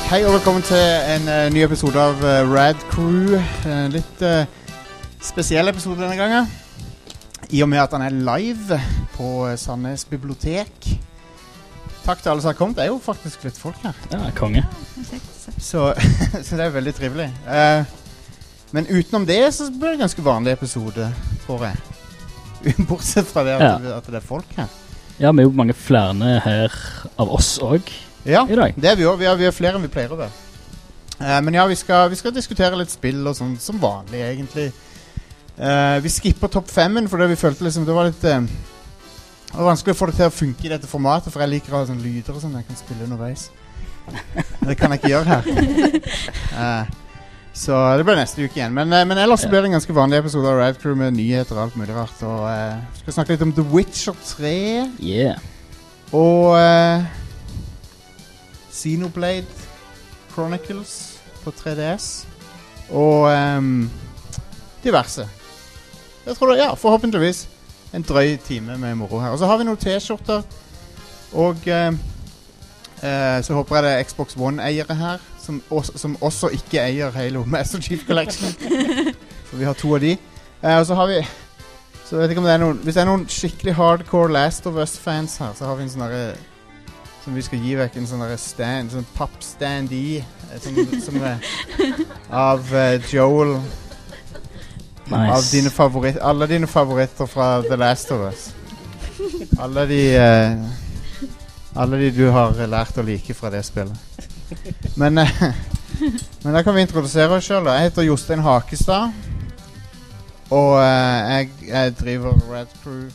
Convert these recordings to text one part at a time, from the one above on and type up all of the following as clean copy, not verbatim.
Hei og velkommen til en ny episode av Rad Crew. Litt spesiell episode denne gangen. I og med at han er live på Sandnes bibliotek. Takk til alle som har kommet. Det er jo faktisk litt folk her. Ja, konge. Så det er veldig trivelig. Men utenom det så blir det en ganske vanlig episode, tror jeg. Bortsett fra det at det er folk her. Ja, vi er jo mange flere her av oss også. Ja, I dag. Det er vi også. Vi er flere enn vi pleier å være. Men ja, vi skal diskutere litt spill og sånn, som vanlig egentlig. Vi skipper topp 5-en, fordi vi følte liksom det var litt det var vanskelig å få det til å funke i dette formatet, for jeg liker å ha sånne lyder og sånn jeg kan spille underveis. Det kan jeg ikke gjøre her. Så det blir neste uke igjen. Men ellers så blir det en ganske vanlig episode av Rad Crew med nyheter og alt mulig rart. Og vi skal snakke litt om The Witcher 3. Yeah. Og Xenoblade Chronicles på 3DS og diverse. Jeg tror det, forhåpentligvis en drøy time med moro her. Og så har vi noen t-skjorter og så håper jeg det er Xbox One-eiere her som også ikke eier Halo Master Chief Collection. Så vi har 2 av de. Og så har vi, så vet ikke om det er noen, hvis det er noen skikkelig hardcore Last of Us-fans her, så har vi en sånn der som vi skal gi vekk en sånn stand, sånn pappstand i som av Joel. Nice. Av dine alle dine favoritter fra The Last of Us. Alle de du har lært å like fra det spillet. Men da kan vi introdusere oss selv da. Jeg heter Jostein Hakestad, og jeg driver Rad Crew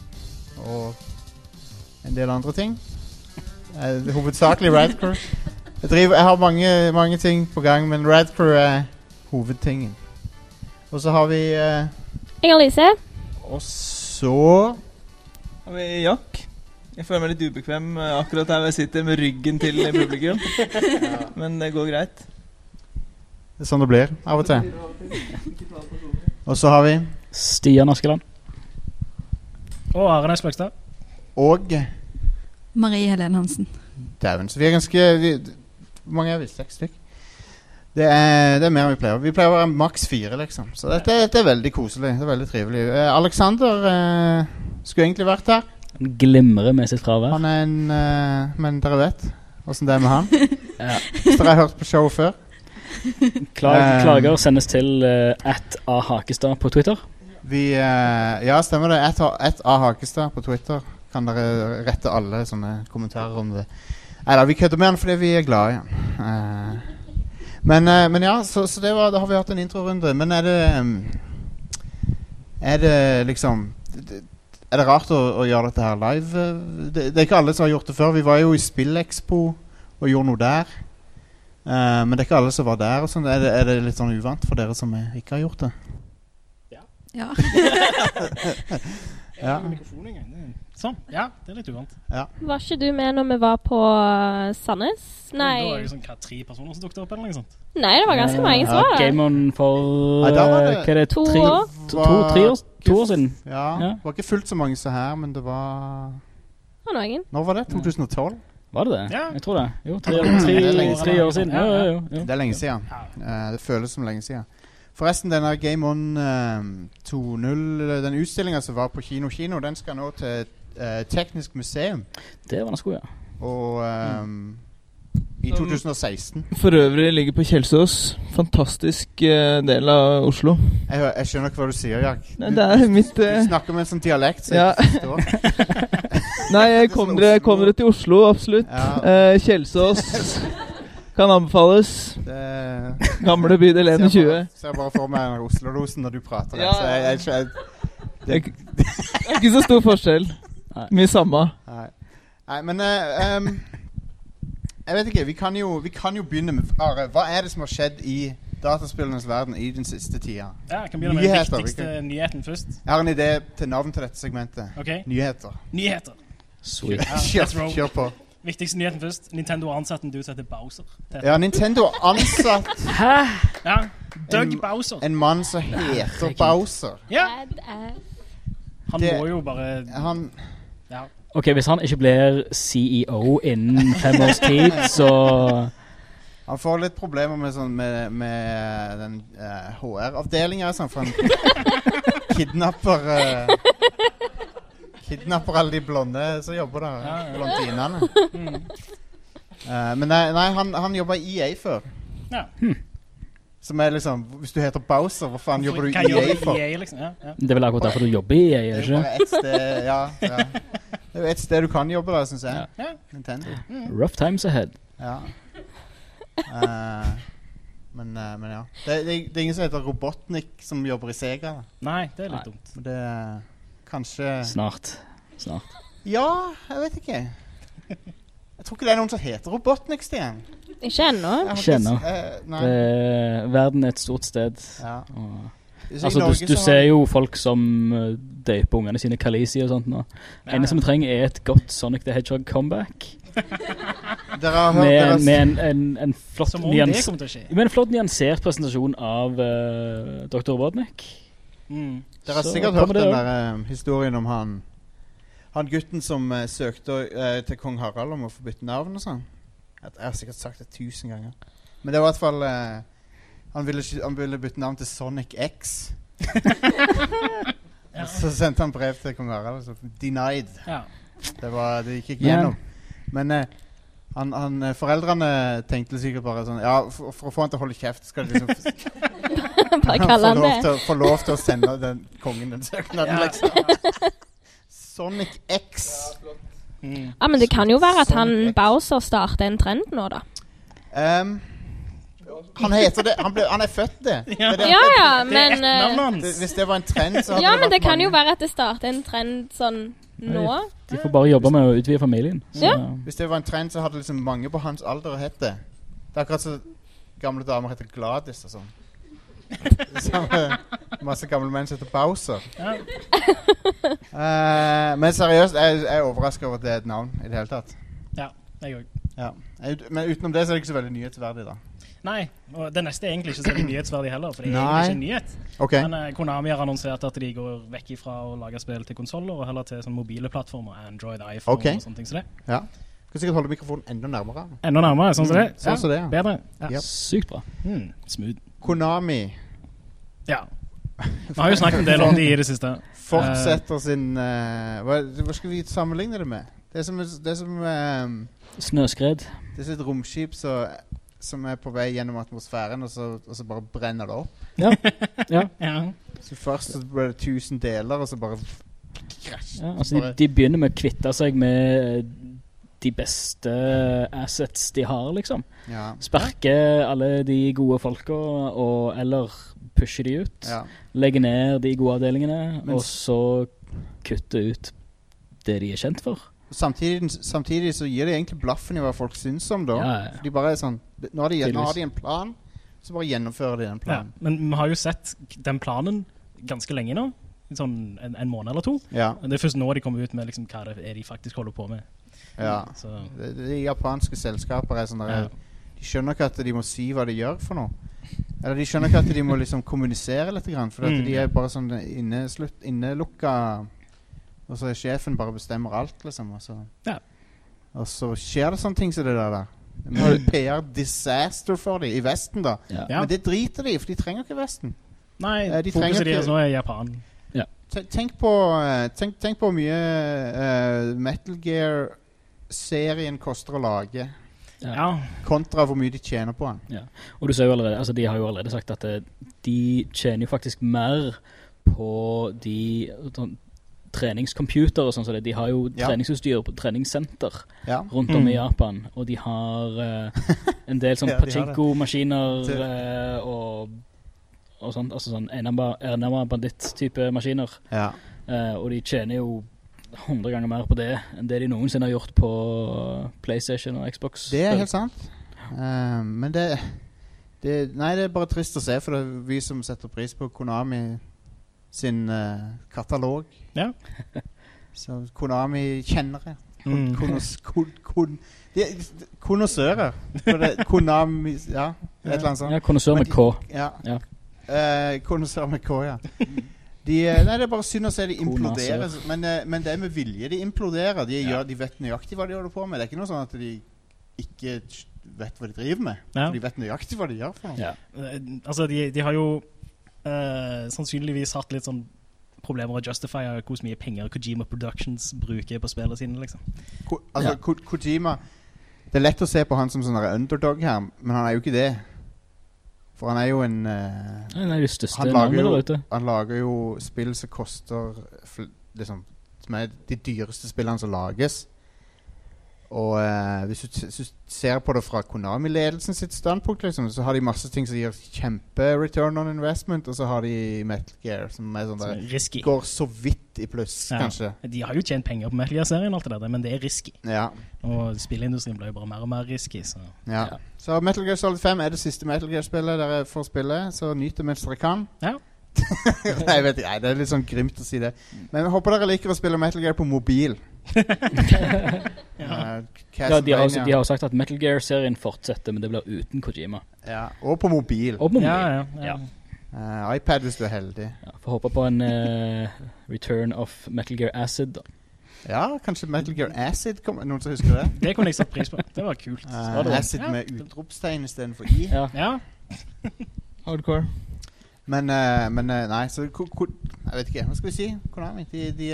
og en del andre ting. Hovedsakelig Rad Crew. Jeg har mange ting på gang, men Rad Crew er hovedtingen. Og så har vi Inger-Lise. og så har vi Jack. Jeg føler meg litt ubekvem akkurat her hvor jeg sitter med ryggen til publikum. Men det går greit. Det er sånn det blir av og til. Og så har vi Stian Askeland. Og Arne Sløgstad. og Marie Helene Hansen. Dæven, så vi er ganske hvor mange er vi? 6 stykk. Det er mer enn vi pleier. Vi pleier å være maks 4 liksom. Så dette er veldig koselig. Det er veldig trivelig. Alexander skulle egentlig vært her. Han glimrer med sitt fravær. Han er men dere vet hvordan det er med han. Ja. Så dere har hørt på showet før. Klager sendes til @ahakestad på Twitter. Ja, stemmer det. @ahakestad på Twitter. Kan dere rette alle sånne kommentarer om det. Neida, vi kødder med han fordi vi er glad i han. Men ja, så da har vi hatt en introrunde. Men er det liksom er det rart å gjøre dette her live? Det er ikke alle som har gjort det før. Vi var jo i Spillexpo og gjorde noe der. Men det er ikke alle som var der og sånn. Er det litt sånn uvant for dere som ikke har gjort det? Ja. Ja. Sånn, ja, det er litt uvant. Ja. Var ikke du med når vi var på Sandnes? Nei. Da var det sånn 3 personer som dukte opp eller noe sånt. Nei, det var ganske mange som var der. Game On for Nei, da var det hva er det, 2 3 år. 2 år siden. Ja, Ja. det var ikke fullt så mange så her, men det var Og noen. Når var det? 2012? Var det det? Ja. Jeg tror det. Jo, 3 år siden. Jo. Det er lenge siden. Det føles som lenge siden. Forresten, denne Game On 2.0, den utstillingen som var på Kino, den skal nå til Teknisk museum. Det var den sko, ja. Og i 2016. For øvrig ligger på Kjelsås. Fantastisk del av Oslo. Jeg skjønner ikke hva du sier, Jack. Nei, det er mitt Du snakker med en sånn dialekt, så Ja. jeg forstår. Nei, kom dere til Oslo, absolutt. Ja. Kjelsås kan anbefales. Gamle bydel 21. Ser bare for meg en Oslo-rosen når du prater. Ja. Så jeg Det er ikke så stor forskjell. Mye samme. Nei, men jeg vet ikke, vi kan jo begynne med Are, hva er det som har skjedd i dataspillenes verden i den siste tida? Ja, jeg kan begynne med den viktigste nyheten først. Jeg har en idé til navn til dette segmentet. Ok. Nyheter. Sweet. Kjør på. Viktigste nyheten først. Nintendo har ansatt en dude som heter Bowser. Ja, Nintendo har ansatt Ja, Doug Bowser. en mann som heter Bowser. Ja, Badass. han Det- må jo bare Ja. Ok, hvis han ikke blir CEO innen 5 års tid, så Han får litt problemer med, sånn, med den HR-avdelingen sånn, for han kidnapper alle de blonde som jobber der, blondinene. Men nei, han jobber i EA før. Ja. Som liksom, hvis du heter Bowser, hva faen jobber du i EA EA for? EA, liksom? Ja. Det er vel akkurat derfor du jobber i EA, Det er ikke? jo bare ett sted, ja. Det er jo ett sted du kan jobbe der, synes jeg. Ja. Nintendo. Rough times ahead. Ja. Men ja. Det er ingen som heter Robotnik som jobber i Sega. Da. Nei, det er litt dumt. Men det er kanskje... Snart. Ja, jeg vet ikke. Jeg tror ikke det er noen som heter Robotnik, Stian. Ikke ennå. Nei. Verden er et stort sted. Ja. Altså, du ser jo folk som døper ungene sine Khaleesi og sånt nå. Eneste vi trenger er et godt Sonic the Hedgehog comeback. Med en flott som om det kommer til å skje. Med en flott nyansert presentasjon av Dr. Robotnik. Dere har sikkert hørt den der historien om han gutten som søkte til Kong Harald om å få bytte navn og sånn. Jeg har sikkert sagt det 1000 ganger. Men det var i hvert fall han ville bytte navn til Sonic X. Så sendte han brev til Kong Harald så denied. Ja. Det gikk ikke gjennom. Men foreldrene tenkte sikkert bare sånn, ja, for å få han til å holde kjeft skal de liksom bare kalle han det. Få lov til å sende den kongen den søknaden, liksom. Sonic X. Ja, men det kan jo være at Bowser starter en trend nå, da. Han heter det. Han er født det. Men hvis det var en trend, så hadde ja, det men vært det kan mange. jo være at det starter en trend sånn nå. De får bare jobbe med å utvide familien. Så. Ja. Hvis det var en trend, så hadde liksom mange på hans alder hett det. Det er akkurat så gamle damer heter Gladys og sånn. Masse gamle menn som heter Bowser. Men seriøst, jeg er overrasket over at det er et navn i det hele tatt. Ja, jeg òg. Ja. Men utenom det så er det ikke så veldig nyhetsverdig da. Nei, og det neste er egentlig ikke så veldig nyhetsverdig heller, for det er egentlig ikke en nyhet. Okay. Men Konami har annonsert at de går vekk ifra å lage spill til konsoler, og heller til sånn mobile plattformer, Android, iPhone og sånne ting som det. Ja. Skal sikkert holde mikrofonen enda nærmere. Enda nærmere, sånn som det? Sånn som det, ja. Bedre. Ja. Yep. Sykt bra. Smooth. Konami. Ja. Vi har jo snakket en del om de i det siste. Fortsetter sin... hva skal vi sammenligne det med? Det er som Snøskred. Det er et romskip som er på vei gjennom atmosfæren, og så bare brenner det opp. Ja. Så først så ble det 1000 deler, og så bare krasj. Ja, altså de begynner med å kvitte seg med de beste assets de har, liksom. Ja. Sparke alle de gode folka, eller pushe de ut. Ja. Legge ned de gode avdelingene, og så kutte ut det de er kjent for. Samtidig så gir de egentlig blaffen i hva folk synes om da. Ja. De bare er sånn, nå har de en plan, så bare gjennomfører de den planen. Ja, men vi har jo sett den planen ganske lenge nå, sånn en måned eller to. Ja. Det er først nå de kommer ut med liksom, hva det er de faktisk holder på med. Ja, de japanske selskaper er sånn der, de skjønner ikke at de må si hva de gjør for noe. Eller de skjønner ikke at de må liksom kommunisere litt grann, for at de er bare sånn innelukka. Og så er sjefen bare bestemmer alt, liksom. Og så skjer det sånne ting som det der. PR disaster for dem i Vesten, da. Ja. Men det driter de, for de trenger ikke Vesten. Nei, fokuset deres nå er Japan. Ja. Tenk på mye Metal Gear-serien koster å lage. Ja. Kontra hvor mye de tjener på den. Ja. Og du ser jo allerede, altså de har jo allerede sagt at de tjener jo faktisk mer på de... treningscomputer og sånn, så de har jo treningsutstyr på treningssenter rundt om i Japan, og de har en del sånn pachinko-maskiner og sånt, altså sånn enarmet banditt-type maskiner. Ja. Og de tjener jo 100 ganger mer på det enn det de noensinne har gjort på PlayStation og Xbox. Det er helt sant. Men det er bare trist å se, for det er vi som setter pris på Konami sin katalog. Ja. Så Konami kjennere. Konnoissører. Konami, ja. Et eller annet sånt. Ja, konnoissør med K. Ja. Konnoissør med K, ja. Det er bare synd å se de imploderer, men det er med vilje de imploderer. De vet nøyaktig hva de holder på med. Det er ikke noe sånn at de ikke vet hva de driver med. For de vet nøyaktig hva de gjør for noe. Ja. Altså, de har jo sannsynligvis hatt litt sånn problemer å justify hvor mye penger Kojima Productions bruker på spillene sine, liksom. Kojima, det lett å se på han som sånn underdog her, men han jo ikke det. For han jo en... han jo største navnet der ute. Han lager jo spill som koster liksom, som de dyreste spillene som lages. Og hvis du ser på det fra Konami-ledelsen sitt standpunkt, liksom, så har de masse ting som gir kjempe return on investment, og så har de Metal Gear, som sånn der, risky. Går så vidt i pluss, kanskje. De har jo tjent penger på Metal Gear-serien og alt det der, men det risky. Ja. Og spillindustrien ble jo bare mer og mer risky. Så. Ja. Så Metal Gear Solid 5 det siste Metal Gear-spillet dere får spille, så nyt det mens dere kan. Ja. Nei, det litt sånn grimt å si det. Men jeg håper dere liker å spille Metal Gear på mobil. De har sagt at Metal Gear-serien fortsetter, men det blir uten Kojima. Ja, og på mobil. Ja. iPad hvis du heldig. Får håpe på en return of Metal Gear Acid da. Ja, kanskje Metal Gear Acid noen som husker det? Det kunne jeg satt pris på. Det var kult. Acid med utropstegn i stedet for I. Ja. Hardcore. Men nei, så jeg vet ikke, hva skal vi si? Konami, de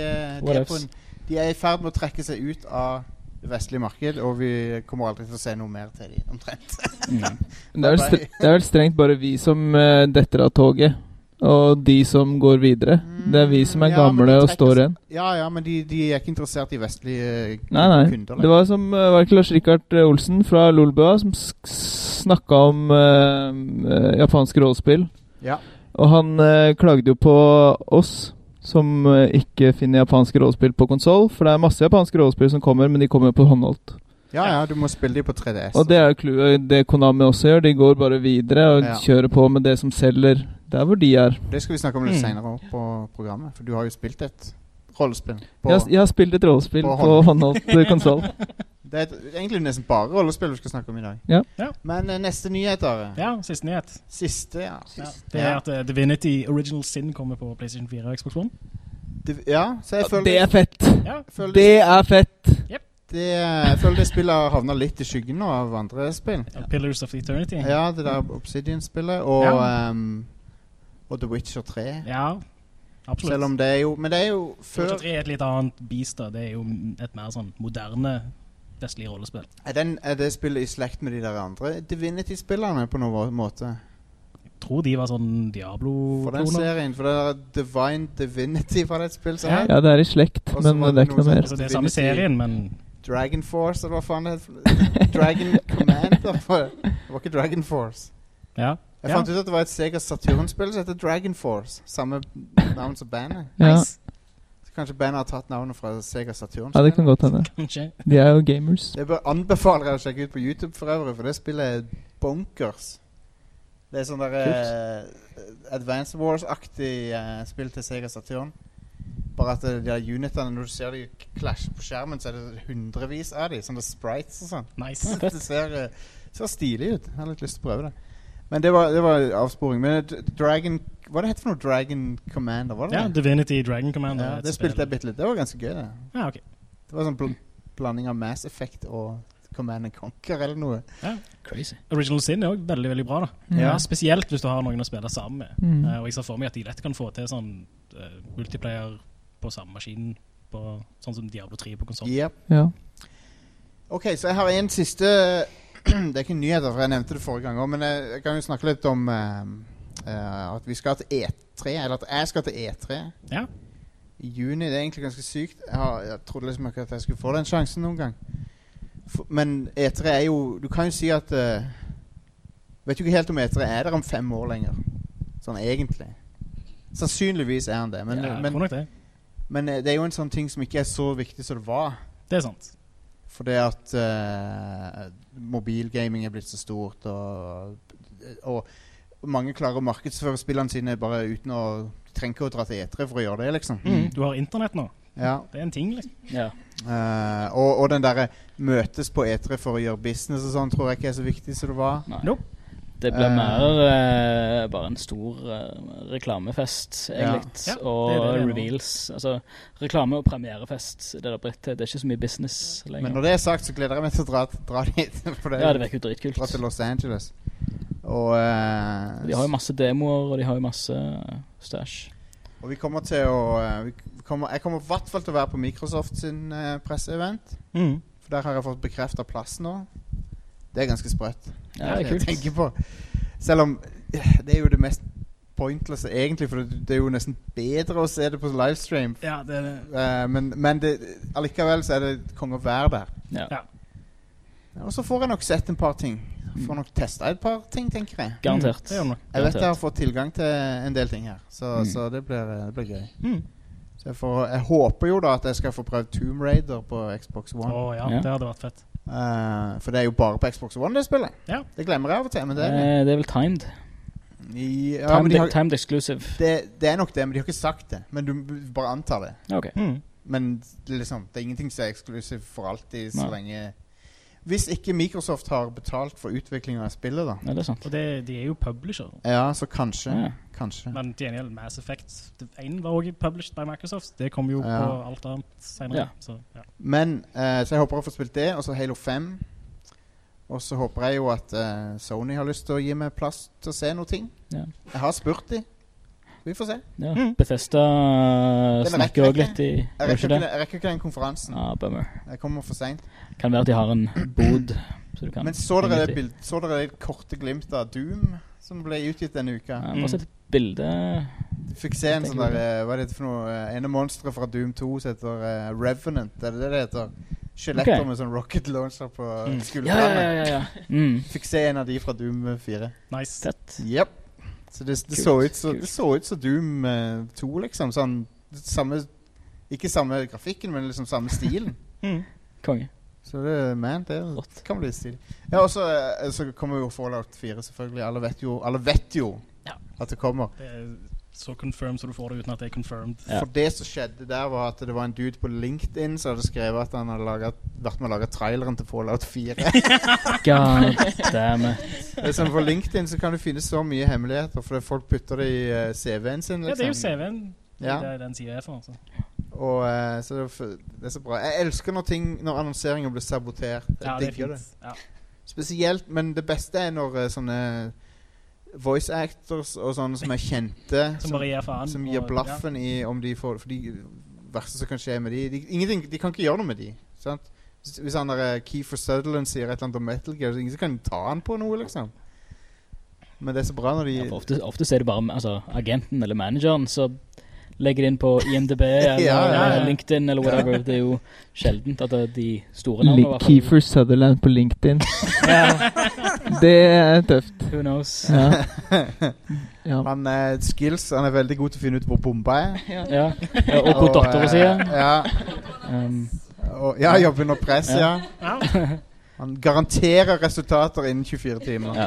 i ferd med å trekke seg ut av det vestlige marked, og vi kommer aldri til å se noe mer til de, omtrent. Det vel strengt bare vi som detter av toget, og de som går videre. Det vi som gamle og står igjen. Ja, men de ikke interessert i vestlige nei. kunder. Det var som var ikke Lars-Rikard Olsen fra Lolbua som snakket om japanske rådspill. Ja. Og han klagde jo på oss som ikke finner japanske rådspill på konsol, for det masse japanske rådspill som kommer, men de kommer på håndholdt. Ja, du må spille de på 3DS. Og det jo clouet, det Konami også gjør. De går bare videre og kjører på med det som selger der hvor de Det skal vi snakke om litt senere på programmet, for du har jo spilt et rollespill. Jeg har spilt et rollespill på håndholdt konsol. Det egentlig nesten bare rollespill vi skal snakke om i dag. Ja. Men neste nyheter. Ja, siste nyhet. Siste. Det at Divinity Original Sin kommer på PlayStation 4 og Xbox One. Så jeg føler... Det fett. Det fett. Yep. Jeg føler det spillet havner litt i skyggen nå av andre spill. Pillars of Eternity. Ja, det der Obsidian-spillet. Og The Witcher 3. Ja, absolutt. Selv om det jo... Men det jo før... Witcher 3 et litt annet beast da. Det jo et mer sånn moderne vestlig rollespill. Det spillet i slekt med de der andre Divinity-spillerne på noen måte? Jeg tror de var sånn Diablo-kloner. For den serien, for det der Divine Divinity var det et spill som Ja, det i slekt, men det ikke noe mer. Altså, det samme serien, men... Dragon Force, eller hva faen det heter? Dragon Commander? Det var ikke Dragon Force. Ja. Jeg fant ut at det var et Sega Saturn-spill som heter Dragon Force. Samme navn som bandet. Nice. Kanskje bandet har tatt navnet fra Sega Saturn. Ja, det kan godt hende. De jo gamers. Jeg bør anbefale deg å sjekke ut på YouTube for øvrig, for det spillet bonkers. Det sånn der Advance Wars-aktig spill til Sega Saturn. Bare at de der unitene, når du ser de klasje på skjermen, så det hundrevis av de, sånne sprites og sånn. Nice. Det ser stilig ut. Jeg har litt lyst til å prøve det. Men det var avsporing. Men Dragon... Hva det heter for noe? Dragon Commander, var det? Ja, Divinity Dragon Commander. Ja, det spilte jeg bitte litt. Det var ganske gøy, det. Ja, ok. Det var sånn blanding av Mass Effect og Command & Conquer eller noe. Ja, crazy. Original Sin jo veldig, veldig bra da. Ja. Spesielt hvis du har noen å spille sammen med. Og jeg ser for meg at de lett kan få til sånn multiplayer på samme maskin, sånn som Diablo 3 på konsol. Yep. Ja. Ok, så jeg har en siste... Det ikke nyheter, for jeg nevnte det forrige gang også, men jeg kan jo snakke litt om at vi skal til E3, eller at jeg skal til E3 i juni. Det egentlig ganske sykt. Jeg trodde liksom ikke at jeg skulle få den sjansen noen gang. Men E3 jo... Du kan jo si at... vet jo ikke helt om E3 der om 5 år lenger. Sånn egentlig. Sannsynligvis han det. Men, jeg tror nok det. Men det jo en sånn ting som ikke så viktig som det var. Det sant. For det at mobilgaming blitt så stort, og mange klarer å markedsføre spillene sine bare uten å trenge å dra til E3 for å gjøre det, liksom. Du har internett nå. Ja. Det en ting, liksom. Ja. Og den der møtes på E3 for å gjøre business og sånn, tror jeg ikke så viktig som det var. Nope. Det ble mer bare en stor reklamefest, egentlig, og reveals. Altså, reklame- og premierefest, det er ikke så mye business lenger. Men når det sagt, så gleder jeg meg til å dra dit. For det virker jo dritkult. Dra til Los Angeles. Og, de har jo masse demoer, og de har jo masse stash. Og vi kommer til å... jeg kommer i hvert fall til å være på Microsoft sin presseevent. For der har jeg fått bekreftet plass nå. Det ganske sprøtt. Ja, det kult. Jeg tenker på. Selv om det jo det mest pointless egentlig, for det jo nesten bedre å se det på livestream. Ja, det det. Men allikevel så det konge å være der. Ja. Og så får jeg nok sett en par ting. Får nok testet et par ting, tenker jeg. Garantert. Jeg vet jeg har fått tilgang til en del ting her. Så det blir gøy. Så jeg håper jo da at jeg skal få prøve Tomb Raider på Xbox One. Ja, det hadde vært fett. For det jo bare på Xbox One det spillet. Ja. Det glemmer jeg av og til, men det det vel timed. Timed exclusive. Det nok det, men de har ikke sagt det. Men du bare antar det. Ok. Men det er ingenting som exclusive for alltid så lenge. Hvis ikke Microsoft har betalt for utviklingen av spillet da. Ja, det sant. Og de jo publisher. Ja, så kanskje. Men til gjengjeld Mass Effect 1 var også published by Microsoft. Det kom jo på alt annet senere. Så Men, så jeg håper å få spilt det, og så Halo 5. Og så håper jeg jo at Sony har lyst til å gi meg plass til å se noe ting. Ja. Jeg har spurt de. Vi får se. Ja. Bethesda snakker også litt i... Jeg rekker ikke den konferansen. Bummer. Jeg kommer for sent. Kan være at de har en bod. Så du kan. Men så dere det korte glimt av Doom som ble utgitt denne uka? Ja, bare sett et bilde. Du fikk se en sånn der, hva det for noe? En av monstret fra Doom 2 som heter Revenant, det heter? Skjeletter med sånn rocket launcher på skuldrene. Ja. Fikk se en av de fra Doom 4. Nice. Fett. Yep. Så det så ut som Doom 2 liksom, sånn ikke samme grafikken, men liksom samme stilen. Konge. Så det kan bli stil. Ja, og så kommer jo Fallout 4 selvfølgelig. Alle vet jo at det kommer. Det så confirmed så du får det uten at det confirmed. For det som skjedde der var at det var en dude på LinkedIn som hadde skrevet at han hadde vært med å lage traileren til Fallout 4. God damn it. Sånn, for LinkedIn så kan du finne så mye hemmeligheter, fordi folk putter det i CV-en sin. Liksom. Ja, det jo CV-en. Det den siden for. Altså. Og så det så bra. Jeg elsker når annonseringer blir sabotert. Jeg digger det. Ja. Spesielt, men det beste når sånne voice actors og sånne som kjente som gir blaffen i om de får, for de verste som kan skje med de kan ikke gjøre noe med de, sant? Hvis han der Kiefer Sutherland sier et eller annet om Metal Gear, så ingen kan ta han på noe liksom. Men det så bra når de ofte er det bare agenten eller manageren så legger det inn på IMDb eller LinkedIn eller whatever. Det jo sjeldent at de store navnene Kiefer Sutherland på LinkedIn. Det tøft. Who knows? Han skills, han veldig god til å finne ut hvor bomba og hvor dotteren sier. Jobben og press, Han garanterer resultater innen 24 timer.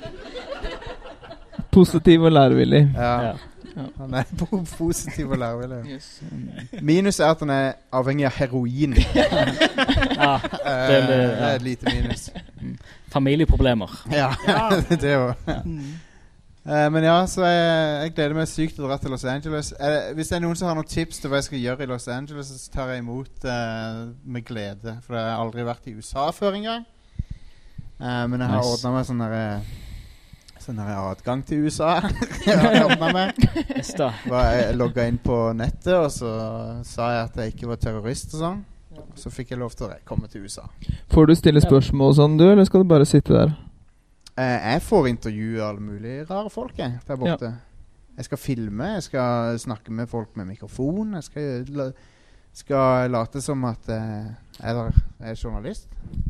Positiv og lærevillig. Han positiv og lærevillig. Minus at han avhengig av heroin. Det et lite minus. Familieproblemer. Det jo. Men så jeg gleder meg sykt til å dra til Los Angeles. Hvis det noen som har noen tips til hva jeg skal gjøre i Los Angeles, så tar jeg imot med glede. For jeg har aldri vært i USA før en gang. Men jeg har ordnet meg sånn adgang til USA. Jeg logget inn på nettet, og så sa jeg at jeg ikke var terrorist og sånn. Så fikk jeg lov til å komme til USA. Får du stille spørsmål og sånn, du, eller skal du bare sitte der? Jeg får intervjue alle mulige rare folk der borte. Jeg skal filme, jeg skal snakke med folk med mikrofon, jeg skal late som at jeg er journalist.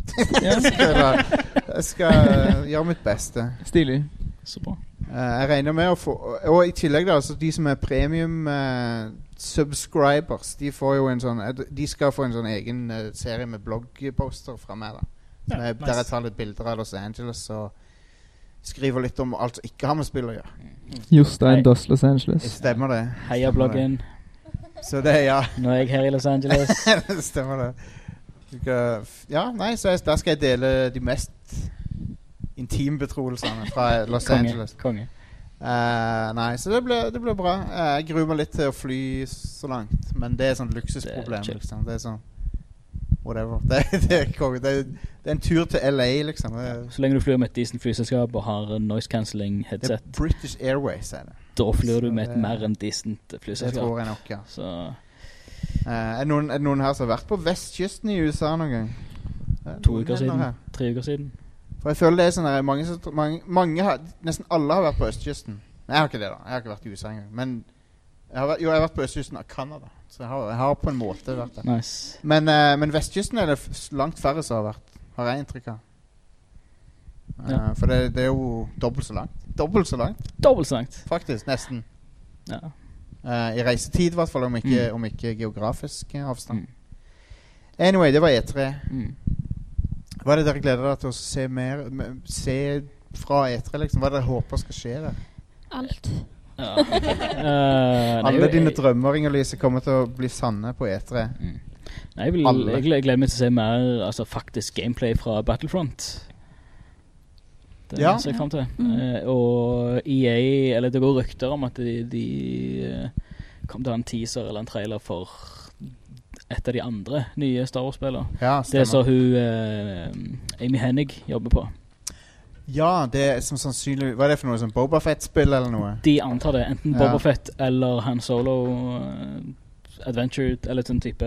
Jeg skal gjøre mitt beste. Stilig. Så bra. Jeg regner med å få, og i tillegg da, så de som er premium subscribers, de får jo de skal få en sånn egen serie med bloggposter fra meg da. Nice. Der jeg tar litt bilder av Los Angeles og skriver litt om alt som ikke har med spill å gjøre. Jostein Doss Los Angeles. Stemmer det. Heia bloggen. Så det, Nå er jeg her i Los Angeles. Stemmer det. Så der skal jeg dele de mest intimbetroelsene fra Los Angeles. Konge. Nei, så det ble bra. Jeg gruer meg litt til å fly så langt, men det sånn luksusproblem. Liksom. Det sånn whatever. Det er en tur til LA, liksom. Så lenge du flyr med et decent flyselskap og har noise cancelling headset. Det British Airways det. Da flyr du med et mer enn decent flyselskap. Det tror jeg nok, ja. Så er det noen her som har vært på vestkysten i USA noen gang? 2 uker siden. 3 uker siden. For jeg føler det er sånn der mange har, nesten alle har vært på østkysten. Nei, jeg har ikke det da. Jeg har ikke vært i USA engang. Men jeg har vært på østkysten av Canada. Så jeg har på en måte vært der. Nice. Men vestkysten er det langt færre som har vært. Har jeg inntrykk av. For det er jo dobbelt så langt. Dobbelt så langt. Faktisk, nesten. Ja. I reisetid i hvert fall, om ikke geografisk avstand. Anyway, det var E3. Hva er det dere gleder dere til å se mer se fra E3 liksom? Hva er det dere håper skal skje der? Alt. Ja. Alle dine drømmer, Inger-Lise, kommer til å bli sanne på E3. Nei, jeg gleder meg til å se mer faktisk gameplay fra Battlefront. Det ser jeg frem til. Og EA, eller det går rykter om at de kommer til å ha en teaser eller en trailer for et av de andre nye Star Wars-spillere. Ja, det så hun Amy Hennig jobber på. Ja, det er som sannsynlig. Hva er det for noe? Sånn Boba Fett-spill eller noe? De antar det. Enten Boba Fett eller Han Solo Adventure, eller sånn type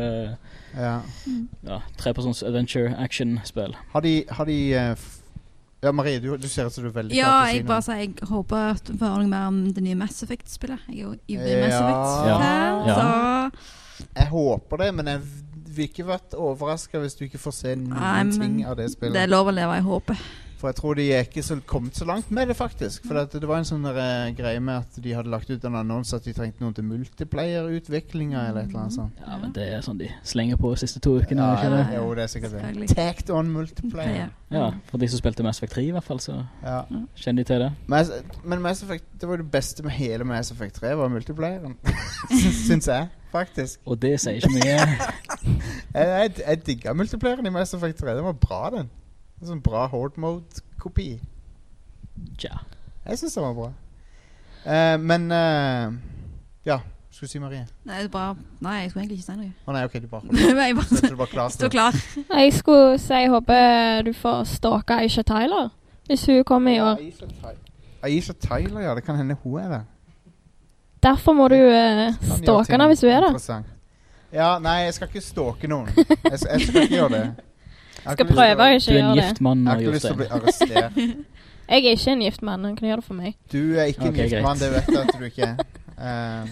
3-persons adventure-action-spill. Har de ja, Marie, du ser ut som du er veldig klar til å si noe. Jeg håper at du får noe mer om det nye Mass Effect-spillet. Jeg er jo ivrig Mass Effect-fan, så jeg håper det, men jeg vil ikke vært overrasket hvis du ikke får se noen ting av det spillet. Det er lov å leve, jeg håper. For jeg tror de er ikke kommet så langt med det faktisk. For det var en sånn greie med at de hadde lagt ut en annonse at de trengte noen til multiplayer-utviklinger eller et eller annet sånt. Ja, men det er sånn de slenger på de siste 2 ukene. Jo, det er sikkert det. Tagged on multiplayer. Ja, for de som spilte Mass Effect 3 i hvert fall, så kjenner de til det. Men Mass Effect, det var det beste med hele Mass Effect 3 var multiplayeren. Syns jeg, faktisk. Og det sier ikke mye. Jeg digget multiplayeren i Mass Effect 3. Den var bra, den. En sånn bra horde mode-kopi. Ja. Jeg synes det var bra. Men ja, skulle du si Marie? Nei, jeg skulle egentlig ikke si noe. Nei, ok, du bare jeg står klar. Jeg skulle si, jeg håper du får stalke Aisha Tyler hvis hun kommer i år. Aisha Tyler, ja, det kan hende hun er det. Derfor må du stalke henne hvis hun er det. Ja, nei, jeg skal ikke stalke noen. Jeg skal ikke gjøre det. Skal prøve å ikke gjøre det. Du er en gift mann. Jeg har ikke lyst til å bli arrestert. Jeg er ikke en gift mann, han kan gjøre det for meg. Du er ikke en gift mann, det vet jeg at du ikke er.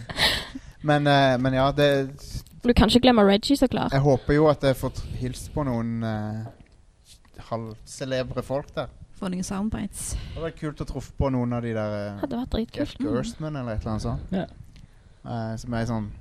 Men ja, det Du kan ikke glemme Reggie, så klart. Jeg håper jo at jeg får hilst på noen halvcelebre folk der. Få noen soundbites. Det hadde vært kult å truffe på noen av de der hadde vært dritkult. Jeff Gerstmann eller et eller annet sånt. Som er sånn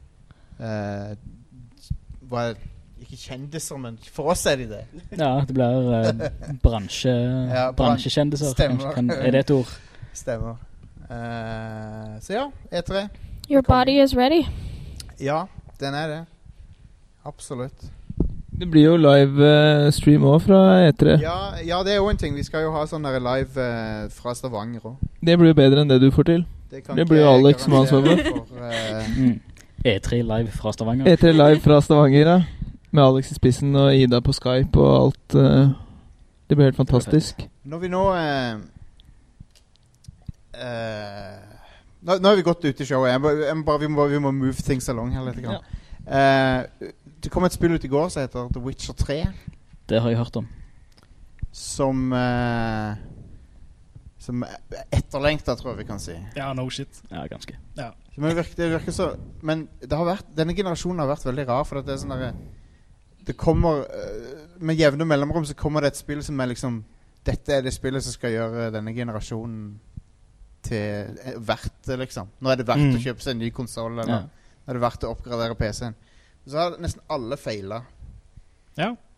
hva er ikke kjendiser, men for oss er de det. Ja, det blir bransjekjendiser. Stemmer. Er det et ord? Stemmer. Så ja, E3. Your body is ready. Ja, den er det. Absolutt. Det blir jo live stream også fra E3. Ja, det er jo en ting. Vi skal jo ha sånn der live fra Stavanger også. Det blir jo bedre enn det du får til. Det blir jo Alex som ansvarer for. E3 live fra Stavanger. E3 live fra Stavanger, ja. Med Alex i spissen og Ida på Skype og alt. Det blir helt fantastisk. Når vi nå nå har vi gått ut i showet. Vi må move things along her litt. Det kom et spill ut i går som heter The Witcher 3. Det har jeg hørt om. Som etterlengtet, tror jeg vi kan si. Ja, no shit. Ja, ganske. Ja. Men det virker så. Men denne generasjonen har vært veldig rar, for det er sånn der, det kommer med jevne mellomrom så kommer det et spill som er liksom, dette er det spillet som skal gjøre denne generasjonen til verdt, liksom. Nå er det verdt å kjøpe seg en ny konsol, eller nå er det verdt å oppgradere PC-en. Så har nesten alle feilet. Ja.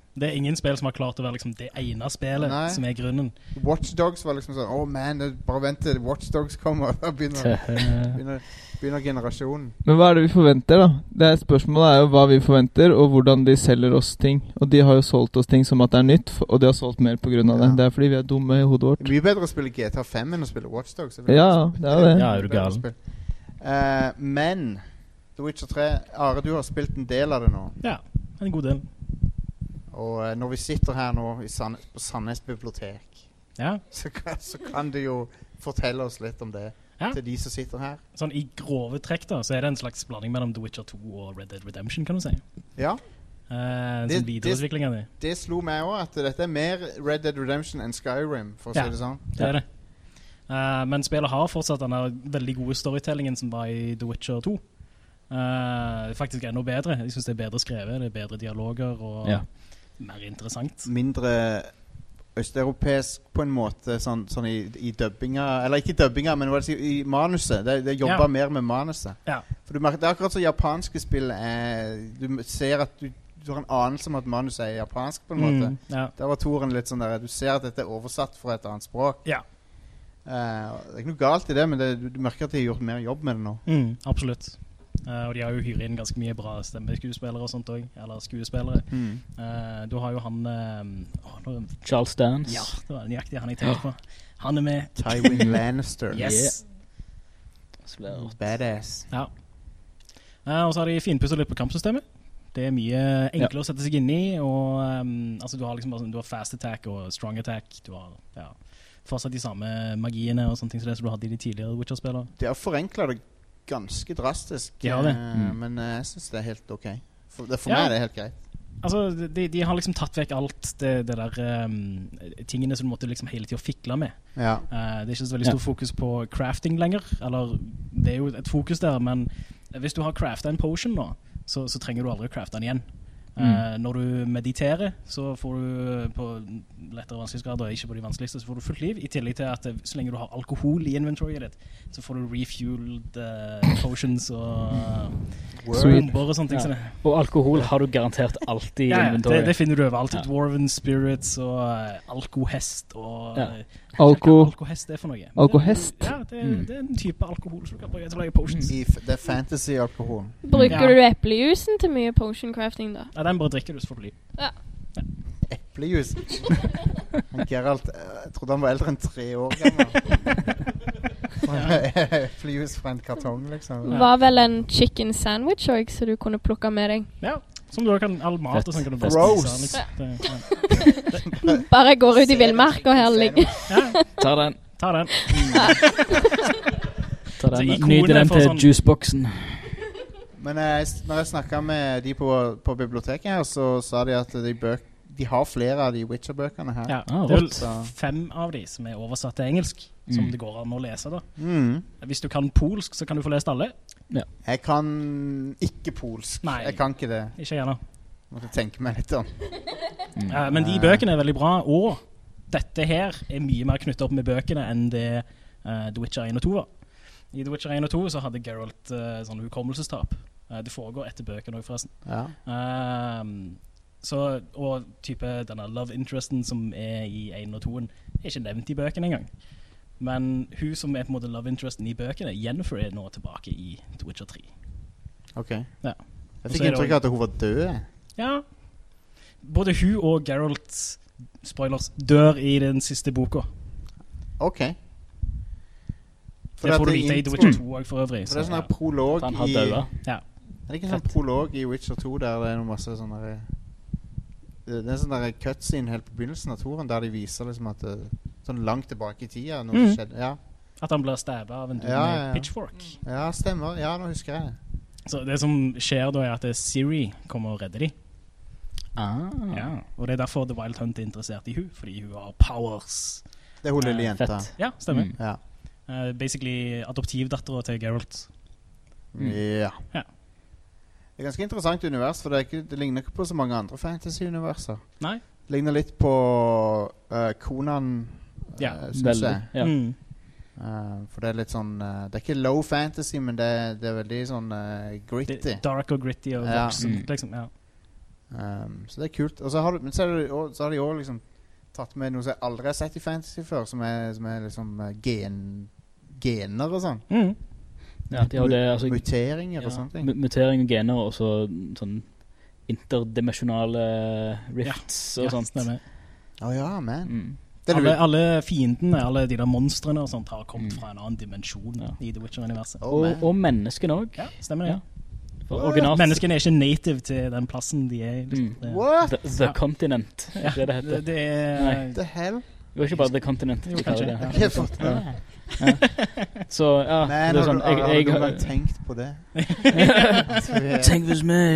Det ingen spill som har klart å være liksom det ene spillet som grunnen. Watch Dogs var liksom sånn, man, bare vent til Watch Dogs kommer, da begynner generasjonen. Men hva det vi forventer da? Spørsmålet jo hva vi forventer, og hvordan de selger oss ting. Og de har jo solgt oss ting som at det nytt, og de har solgt mer på grunn av det. Det fordi vi dumme i hodet vårt. Mye bedre å spille GTA 5 enn å spille Watch Dogs. Ja, det det. Ja, du gal. Men The Witcher 3, Are, du har spilt en del av det nå. Ja, en god del. Og når vi sitter her nå på Sandnes bibliotek, så kan du jo fortelle oss litt om det til de som sitter her. Sånn i grove trekk da, så det en slags blanding mellom The Witcher 2 og Red Dead Redemption, kan du si. Ja. Sånn videreutvikling av det. Det slo meg også at dette mer Red Dead Redemption enn Skyrim, for å si det sånn. Ja, det det. Men spillet har fortsatt denne veldig gode storytellingen som var i The Witcher 2. Faktisk enda bedre. Jeg synes det bedre skrevet, det bedre dialoger og mer interessant. Mindre østeuropeisk på en måte, sånn i dubbinga, eller ikke dubbinga, men hva det sier, i manuset. Det jobber mer med manuset. Ja. For du merker, det akkurat så japanske spill du ser at du har en anelse om at manuset japansk på en måte. Der var toren litt sånn der, du ser at dette oversatt fra et annet språk. Ja. Det ikke noe galt i det, men du merker at de har gjort mer jobb med det nå. Absolutt. Og de har jo hyret inn ganske mye bra stemmeskuespillere og sånt også, eller skuespillere. Du har jo han Charles Dance. Ja, det var nøyaktig han jeg tenkte på. Han med Tywin Lannister. Yes. Badass. Ja. Og så har de finpusset litt på kampsystemet. Det mye enklere å sette seg inn i, og altså du har liksom du har fast attack og strong attack, du har fortsatt de samme magiene og sånne ting som det som du hadde i de tidligere Witcher-spillere. Det har forenklet det ganske drastisk, men jeg synes det helt ok. For meg er det helt greit. Altså, de har liksom tatt vekk alt det der tingene som du måtte liksom hele tiden fikle med. Det er ikke så veldig stor fokus på crafting lenger, eller det er jo et fokus der, men hvis du har craftet en potion nå, så trenger du aldri crafte den igjen. Når du mediterer, så får du på lettere vanskelighetsgrader, ikke på de vanskeligste, så får du fullt liv, i tillegg til at så lenge du har alkohol i inventoryet ditt, så får du refueled potions og bomber og sånne ting. Og alkohol har du garantert alltid i inventoryet. Det finner du overalt. Dwarven spirits og alkohest og alkohest er for noe. Alkohest? Ja, det er en type alkohol som du kan bruke til å lage potions. Det er fantasy-alkohol. Bruker du eplejusen til mye potion crafting da? Ja, den bare drikker du så får du liv. Ja. Eplejus? Geralt, jeg trodde han var eldre enn 3 år gammel. Eplejus fra en kartong, liksom. Det var vel en chicken sandwich også, så du kunne plukke med deg. Ja, som du kan all mat og sånn kan du bare spise. Bare går ut i villmark og her ligger. Ta den. Nyte den til juiceboxen. Men når jeg snakket med de på biblioteket her, så sa de at de har flere av de Witcher-bøkene her. Ja, det er vel 5 av de som er oversatt til engelsk, som det går an å lese da. Hvis du kan polsk, så kan du få lest alle. Jeg kan ikke polsk. Nei, jeg kan ikke det. Ikke gjerne. Måtte tenke meg litt om. Men de bøkene er veldig bra, og dette her er mye mer knyttet opp med bøkene enn det The Witcher 1 og 2 var. I The Witcher 1 og 2 så hadde Geralt sånn hukommelsestap. Det foregår etter bøkene også forresten. Og type denne love interesten som er i 1 og 2 er ikke nevnt i bøkene engang. Men hun som er på en måte love interesten i bøkene, Yennefer, er nå tilbake i The Witcher 3. Ok. Jeg fikk inntrykk av at hun var død. Ja. Både hun og Geralt, spoilers, dør i den siste boka. Ok. Det får du vite i The Witcher 2 også for øvrig. For det er sånn her prolog han har døde. Er det ikke sånn prolog i Witcher 2 der det er noe masse sånne det er sånn der cutscene helt på begynnelsen av toren der de viser liksom at sånn langt tilbake i tida noe skjedde, At han blir stabbet av en med pitchfork. Ja, stemmer. Ja, nå husker jeg det. Så det som skjer da er at Ciri kommer og redder de. Ja, og det er derfor The Wild Hunt er interessert i hun, fordi hun har powers. Det er hun lille jenta. Ja, stemmer. Ja. Basically adoptivdatteren til Geralt. Ja. Det er ganske interessant univers, for det ligner ikke på så mange andre fantasy-universer. Nei. Det ligner litt på Conan, synes jeg. For det er litt sånn det er ikke low fantasy, men det er veldig sånn gritty. Dark og gritty og voksent, liksom, Så det kult. Og så har de også liksom tatt med noe som jeg aldri har sett i fantasy før, som er liksom gener og sånn. Ja, de har det, altså, muteringer og sånne ting. Muteringer og gener, og så sånn interdimensjonale rifts og sånt. Man. Alle fiendene, alle de der monstrene og sånt har kommet fra en annen dimensjon i The Witcher-universet. Og menneskene også. Ja, stemmer det. Menneskene ikke native til den plassen de What? The Continent. Det heter. Det The hell? Det var ikke bare The Continent. Jo, kanskje. Jeg har fått med. Så, men det sånn, jeg har tenkt på det. Tenk hvis vi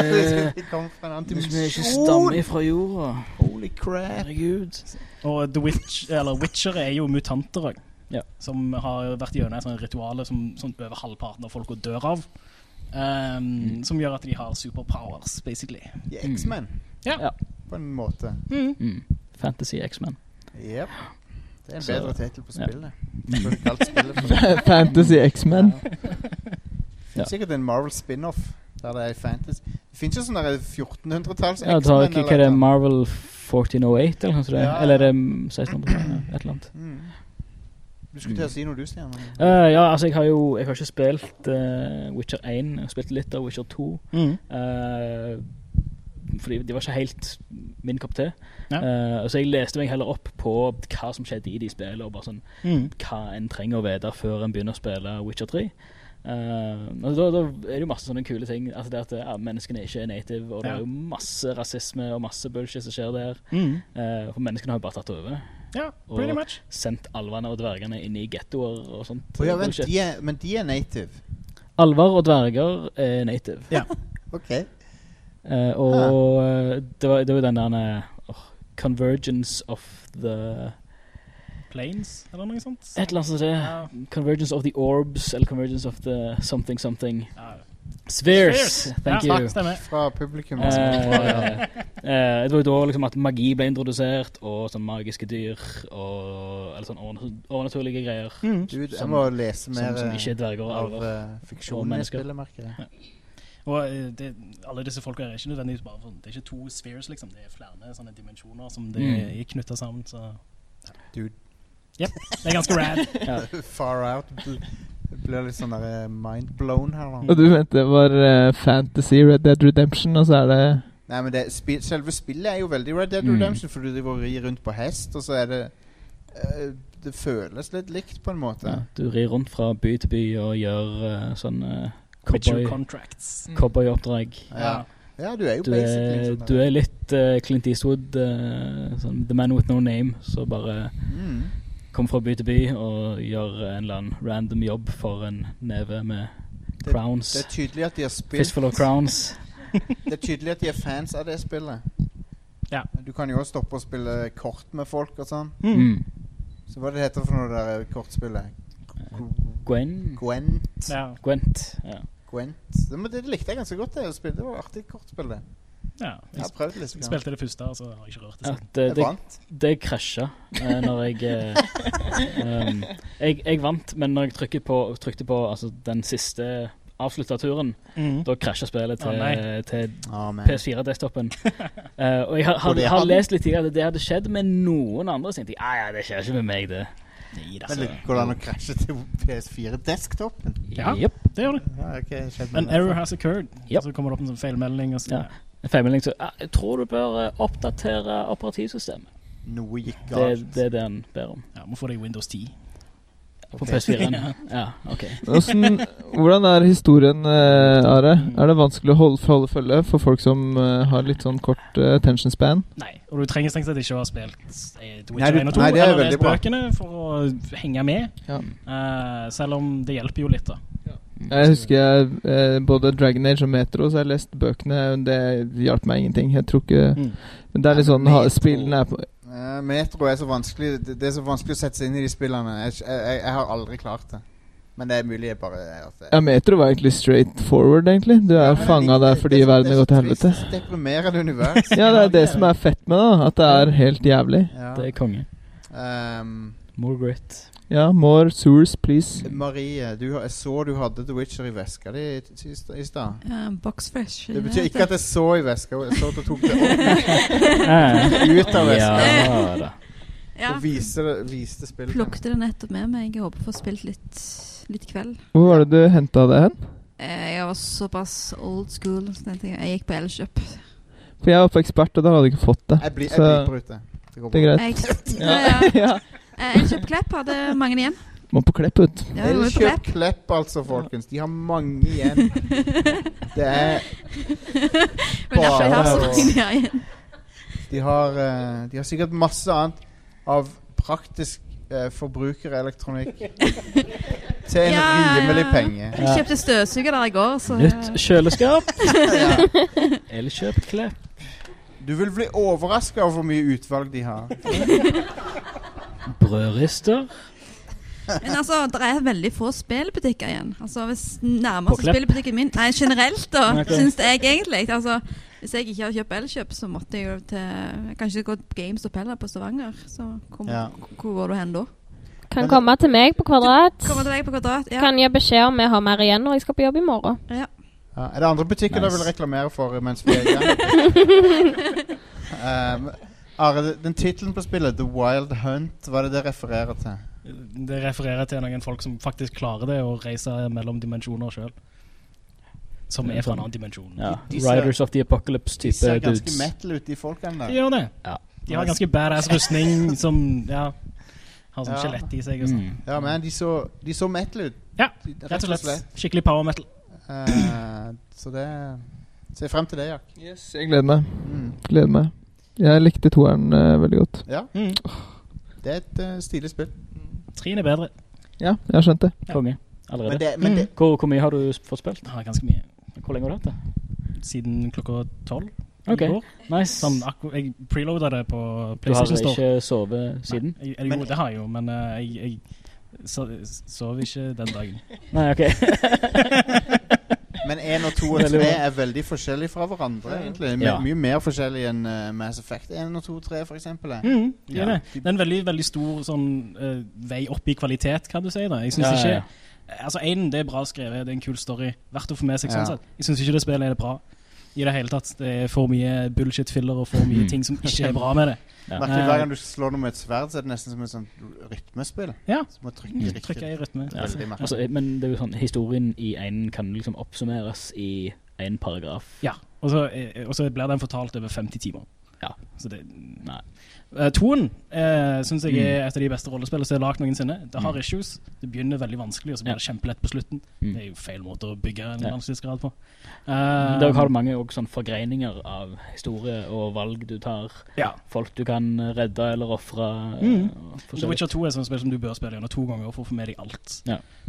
ikke stammer fra jorda. Holy crap. Herregud. Og The Witcher er jo mutanter også, som har vært gjennom et sånt rituale som over halvparten av folk dør av. Som gjør at de har superpowers, basically. X-Men. Ja. På en måte. Fantasy X-Men. Yep. Det er en bedre titel på spillet. Fantasy X-Men. Det er sikkert en Marvel spin-off der det er fantasy. Det finnes jo sånne 1400-talls X-Men. Ja, det har ikke det Marvel 1408 eller noe sånt. Eller er det 1600? Et eller annet. Du skulle til å si noe du, Stian. Ja, altså jeg har ikke spilt Witcher 1. Jeg har spilt litt av Witcher 2. Fordi det var ikke helt min kopp te. Så jeg leste meg heller opp på hva som skjedde i de spillene, og bare sånn hva en trenger å vite før en begynner å spille Witcher 3. Da er det jo masse sånne kule ting. Altså det at menneskene ikke er native, og det er jo masse rasisme og masse bullshit som skjer der. For menneskene har jo bare tatt over. Ja, pretty much. Sendt alvene og dvergene inn i ghettoer og sånt. Men de er native? Alver og dverger er native. Ja. Ok. Og det var jo den der Convergence of the Planes, eller noe sånt? Et eller annet sånt. Convergence of the Orbs, eller Convergence of the something. Spheres. Thank you. Fra publikum. Det var jo da liksom at magi ble introdusert, og sånn magiske dyr, eller sånn overnaturlige greier. Dude, jeg må lese mer som ikke er dverger av fiksjonen i spillet, merker jeg. Og alle disse folk er ikke nødvendigvis bare det er ikke to spheres liksom, det er flere sånne dimensjoner som det er knyttet sammen, så dude. Yep, det er ganske rad. Far out. Det blir litt sånn der mind-blown her da. Og du mente det var Fantasy Red Dead Redemption, og så er det nei, men selve spillet er jo veldig Red Dead Redemption, for du rir rundt på hest, og så er det det føles litt likt på en måte. Du rir rundt fra by til by og gjør sånn cowboy-oppdrag. Ja, du er jo basically sånn. Du er litt Clint Eastwood, sånn The Man With No Name, så bare kommer fra by til by og gjør en eller annen random jobb for en neve med crowns. Det er tydelig at de har spilt Fistful of crowns. Det er tydelig at de er fans av det spillet. Ja. Du kan jo også stoppe og spille kort med folk og sånn. Så hva det heter for noe der kortspillet? Gwent. Ja. Gwent. Det likte jeg ganske godt det å spille. Det var artig kortspill det. Ja, jeg har prøvd litt. Jeg spilte det første, og så har jeg ikke rørt det siden. Det krasja når jeg vant, men når jeg trykte på altså, den siste avsluttet turen, da krasja spillet til PS4-desktopen. Og jeg har lest litt tidligere at det hadde skjedd med noen andre, så tenkte jeg, det skjer ikke med meg det. Men går det an å krasje til PS4-desktopen? Ja, det gjør det. Ja, okay, an error has occurred. Så kommer det opp en sånn feilmelding. Og så, en feilmelding, så jeg tror du bør oppdatere operativsystemet. Noe gikk galt. Det er det han ber om. Ja, må få det i Windows 10. På PS4-en. Ja, ok. Hvordan er historien, Are? Er det vanskelig å holde følge for folk som har litt sånn kort attention span? Nei, og du trenger strengt sett ikke å ha spilt Witcher 1 og 2 eller lest bøkene for å henge med. Selv om det hjelper jo litt da. Jeg husker både Dragon Age og Metro, så jeg har lest bøkene, det hjalp meg ingenting. Jeg tror ikke men det er litt sånn spillene er på Metro er så vanskelig. Det er så vanskelig å sette seg inn i de spillene. Jeg har aldri klart det. Men det er mulig jeg bare ja, Metro var egentlig straight forward egentlig. Du er fanget der fordi verden er gått til helvete. Det er så deprimerende univers. Ja, det er det som er fett med det, at det er helt jævlig. Det er konge. More grit. Ja, more sewers, please. Marie, jeg så du hadde The Witcher i veska di i sted. Box fresh. Det betyr ikke at jeg så i veska. Jeg så at du tok det opp. Ut av veska. Ja da. Ja. Og viste spillet. Plukte det nettopp med meg. Jeg håper å få spilt litt i kveld. Hvor var det du hentet det hen? Jeg var såpass old school, så jeg gikk på Elkjøp. For jeg var på Ekspert, og da hadde jeg ikke fått det. Jeg blir på ute. Det er greit. Ja. Elkjøp Klepp hadde mange igjen. Må på Klepp ut. Ja, Elkjøp Klepp, altså, folkens. De har mange igjen. Det er bare de har sikkert masse annet av praktisk forbrukerelektronikk til en rimelig penge. Jeg kjøpte støvsuger der i går, så nytt kjøleskap. Elkjøp Klepp. Du vil bli overrasket over hvor mye utvalg de har. Brødrister. Men altså, det er veldig få spillbutikker igjen. Altså, hvis nærmeste spillbutikken min generelt da, synes jeg egentlig. Altså, hvis jeg ikke har kjøpt Elkjøp, så måtte jeg jo til kanskje gå på GameStop eller på Stavanger. Så hvor går du hen da? Kan komme til meg på Kvadrat. Komme til deg på Kvadrat, ja. Kan jeg beskjed om jeg har mer igjen når jeg skal på jobb i morgen. Ja. Er det andre butikker du vil reklamere for mens vi er i gang? Are, den titlen på spillet, The Wild Hunt, hva er det refererer til? Det refererer til noen folk som faktisk klarer det å reise mellom dimensjoner selv. Som fra en annen dimensjon. Ja. Riders of the Apocalypse-type dudes. De ser ganske metal ut, de folkene der. De gjør det. Ja. De har ganske badass rustning som, har sånn skjelett i seg og sånn. Ja, men de så metal ut. Ja, rett og slett. Skikkelig power metal. Så det ser frem til det, Jack. Yes, jeg gleder meg. Jeg likte toeren veldig godt. Ja, det er et stilig spill. 3 er bedre. Ja, jeg har skjønt det. Konge, allerede. Men hvor mye har du fått spilt? Ja, ganske mye. Hvor lenge har du hatt det? Siden klokka 12. Ok, nice. Sånn, jeg preloadet det på PlayStation Store. Du har ikke sovet siden? Jo, det har jeg jo, men jeg sov ikke den dagen. Nei, ok. Men 1 og 2 og 3 er veldig forskjellige fra hverandre, egentlig. Mye mer forskjellige enn Mass Effect 1 og 2 og 3, for eksempel. Det er en veldig, veldig stor sånn, vei opp i kvalitet, kan du si da. Jeg synes ikke... Altså, 1, det er bra skrevet, det er en kul story. Verdt å få med seg sånn sett. Jeg synes ikke det spillet er bra i det hele tatt. Det er for mye bullshit-filler og for mye ting som ikke er bra med det. Hver gang du slår noe med et sverd, så er det nesten som et sånt rytmespill. Ja, så må du trykke i rytme. Altså, men det er jo sånn, historien i en kan liksom oppsummeres i en paragraf. Ja, og så blir den fortalt over 50 timer. Ja, så det... Nei. 2-en synes jeg er et av de beste rollespillene som er lagt noensinne. Det har issues, det begynner veldig vanskelig, og så blir det kjempelett på slutten. Det er jo feil måte å bygge en vanskelighetsgrad på. Det har mange også sånn forgreininger av historie og valg du tar. Folk du kan redde eller offre. The Witcher 2 er sånn spill som du bør spille gjennom 2 ganger for å få med deg alt.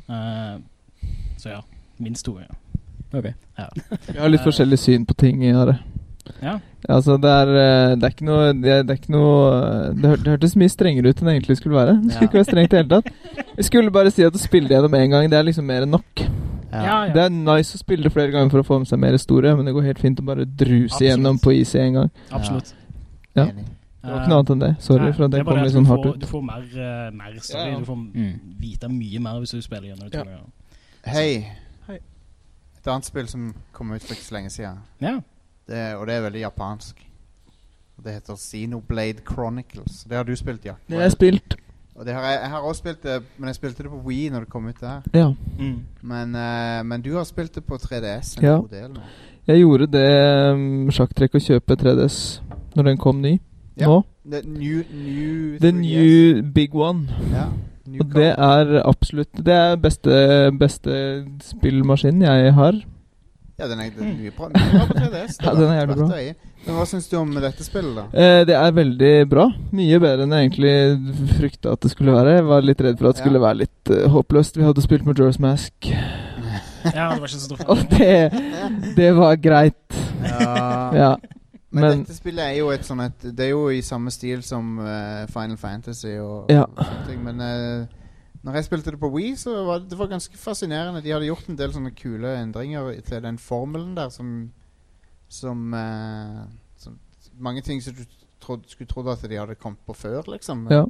Så minst 2, Ok. Jeg har litt forskjellig syn på ting i det. Ja. Altså det er ikke noe det hørtes mye strengere ut enn det egentlig skulle være. Det skulle ikke være strengt i hele tatt. Jeg skulle bare si at å spille det gjennom en gang, det er liksom mer enn nok. Det er nice å spille det flere ganger for å få med seg mer historie, men det går helt fint å bare druse gjennom på easy en gang. Absolutt. Det var ikke noe annet enn det. Sorry for at det kom litt sånn hardt ut. Du får mer story, du får vite mye mer hvis du spiller gjennom det. Hei. Et annet spill som kom ut for ikke så lenge siden. Og det er veldig japansk. Det heter Xenoblade Chronicles. Det har du spilt, Jack. Det har jeg spilt. Og jeg har også spilt det, men jeg spilte det på Wii når det kom ut der. Ja. Men du har spilt det på 3DS en god del nå. Jeg gjorde det sjakktrekk å kjøpe 3DS når den kom ny. Nå. The new big one. Ja. Og det er absolutt det er beste spillmaskinen jeg har. Ja, den er mye bra på 3DS. Den er jævlig bra. Men hva synes du om dette spillet da? Det er veldig bra. Mye bedre enn jeg egentlig fryktet at det skulle være. Jeg var litt redd for at det skulle være litt håpløst. Vi hadde spilt med Majora's Mask. Ja, det var ikke så stort. Og det var greit. Ja. Men dette spillet er jo det er jo i samme stil som Final Fantasy og sånne ting. Men når jeg spilte det på Wii, så var det ganske fascinerende. De hadde gjort en del sånne kule endringer til den formelen der som mange ting som du skulle trodd at de hadde kommet på før, liksom.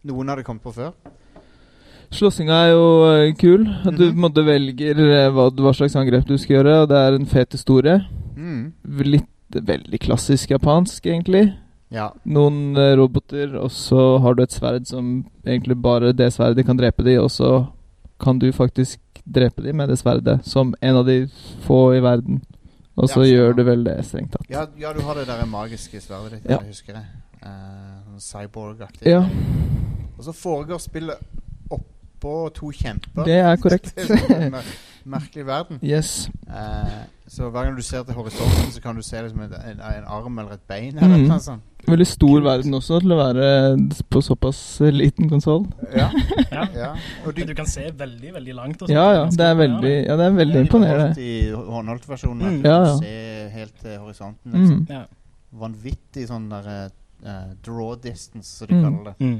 Noen har det kommet på før. Slåssinga jo kul. At du på en måte velger hva slags angrep du skal gjøre, og det en fet historie. Veldig klassisk japansk, egentlig. Ja. Noen roboter, og så har du et sverd som egentlig bare det sverdet kan drepe de, og så kan du faktisk drepe de med det sverdet, som en av de få i verden. Og så gjør du vel det strengt tatt. Ja, du har det der magiske sverdet ditt, jeg husker det. Cyborg-aktig. Ja. Og så foregår spillet oppå to kjemper. Det korrekt. Det en merkelig verden. Yes. Så hver gang du ser til horisonten, så kan du se liksom en arm eller et bein eller noe sånt. Veldig stor verden også til å være på såpass liten konsol. Ja. Og du kan se veldig, veldig langt. Ja, det er veldig imponerende. I håndholdt-versjonen at du kan se helt til horisonten. Liksom. Vanvittig sånn der draw distance, så de kaller det.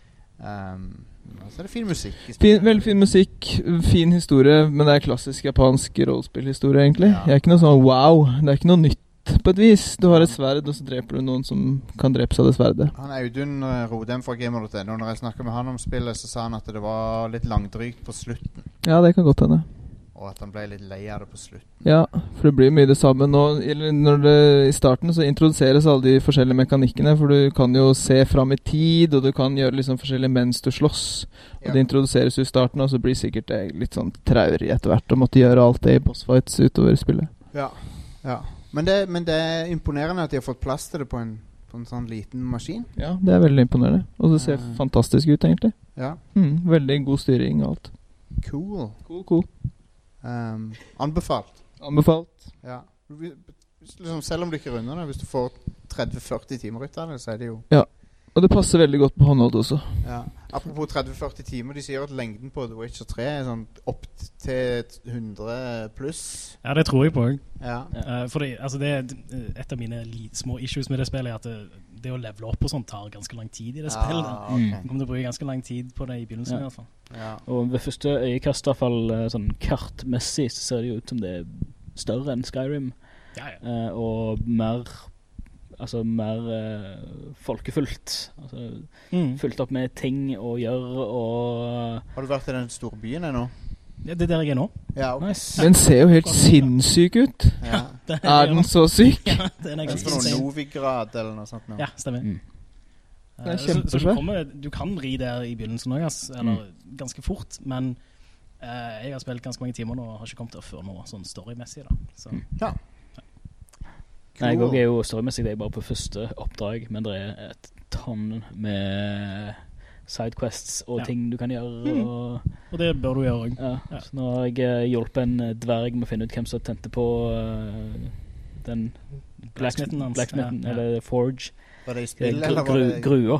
Så det fin musikk. Veldig fin musikk, fin historie, men det klassisk japansk rollespillhistorie egentlig. Det ikke noe sånn wow, det ikke noe nytt på et vis. Du har et sverd, og så dreper du noen som kan drepe seg av det sverdet. Han Audun Rodem fra Gamer.no, når jeg snakket med han om spillet, så sa han at det var litt langdrygt på slutten. Ja, det kan godt hende. Og at han ble litt lei av det på slutten. Ja, for det blir mye det samme nå. I starten så introduseres alle de forskjellige mekanikkene, for du kan jo se fram i tid, og du kan gjøre liksom forskjellige mens du slåss. Og det introduseres i starten, og så blir sikkert det litt sånn traurig etter hvert å måtte gjøre alt det i bossfights utover i spillet. Ja. Men det imponerende at de har fått plass til det på en sånn liten maskin. Ja, det veldig imponerende. Og det ser fantastisk ut, egentlig. Ja. Veldig god styring og alt. Cool. Anbefalt. Ja. Liksom, selv om du ikke runder det, hvis du får 30-40 timer ut av det, så det jo... Ja, og det passer veldig godt på håndholdt også. Ja. Apropos 30-40 timer, de sier at lengden på The Witcher 3 sånn opp til 100 pluss. Ja, det tror jeg på. Ja. Fordi, altså det et av mine små issues med det spillet at det å levele opp og sånt tar ganske lang tid i det spillet. Okay. Man kommer til å bruke ganske lang tid på det i begynnelsen i hvert fall. Ja. Og ved første øyekast i hvert fall sånn kartmessig så ser det jo ut som det større enn Skyrim. Og mer folkefullt. Fullt opp med ting å gjøre og... Har du vært i den store byen nå? Ja, det der jeg nå. Ja, okay. Nice. Den ser jo helt sinnssyk ut. Ja. Den så syk? Ja, den ganske syk. Novigrad eller noe sånt nå. Ja, stemmer. Det kjempesvær. Du kan ri der i begynnelsen også, eller ganske fort, men jeg har spilt ganske mange timer nå og har ikke kommet til å føre noe sånn storymessig da. Så. Ja. Nei, jeg også jo storymessig, det bare på første oppdrag, men det et tonn med sidequests og ting du kan gjøre. Og det bør du gjøre også. Ja. Så nå har jeg hjulpet en dverg med å finne ut hvem som tente på den blacksmithen, eller Forge. Var det i spill, eller var det... Grua,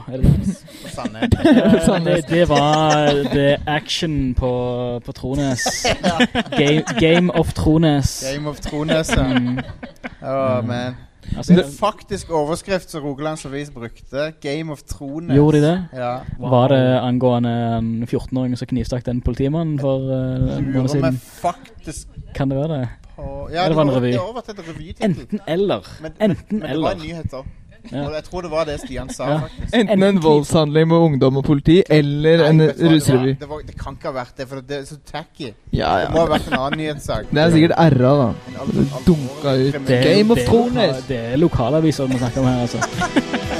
det var det action på Trones. Game of Trones. Game of Trones, men... Altså, det faktisk overskrift som Rogalands Avis brukte. Game of Trones. Gjorde de det? Ja. Wow. Var det angående en 14-åring som knivstakk den politimannen for en måned siden? Faktisk... Kan det være det? Ja, det var en revy. Det har vært et revytittel. Enten eller. Men det var en nyhet da. Ja. Jeg tror det var det Stian sa faktisk. Enten en voldshandling med ungdom og politi eller en rusrevy. Det kan ikke ha vært det, for det så tacky. Ja. Det må ha vært en annen nyhetssak. Det sikkert RA da. Det dunka ut. Game of Thrones. Det lokalaviser vi snakker om her altså.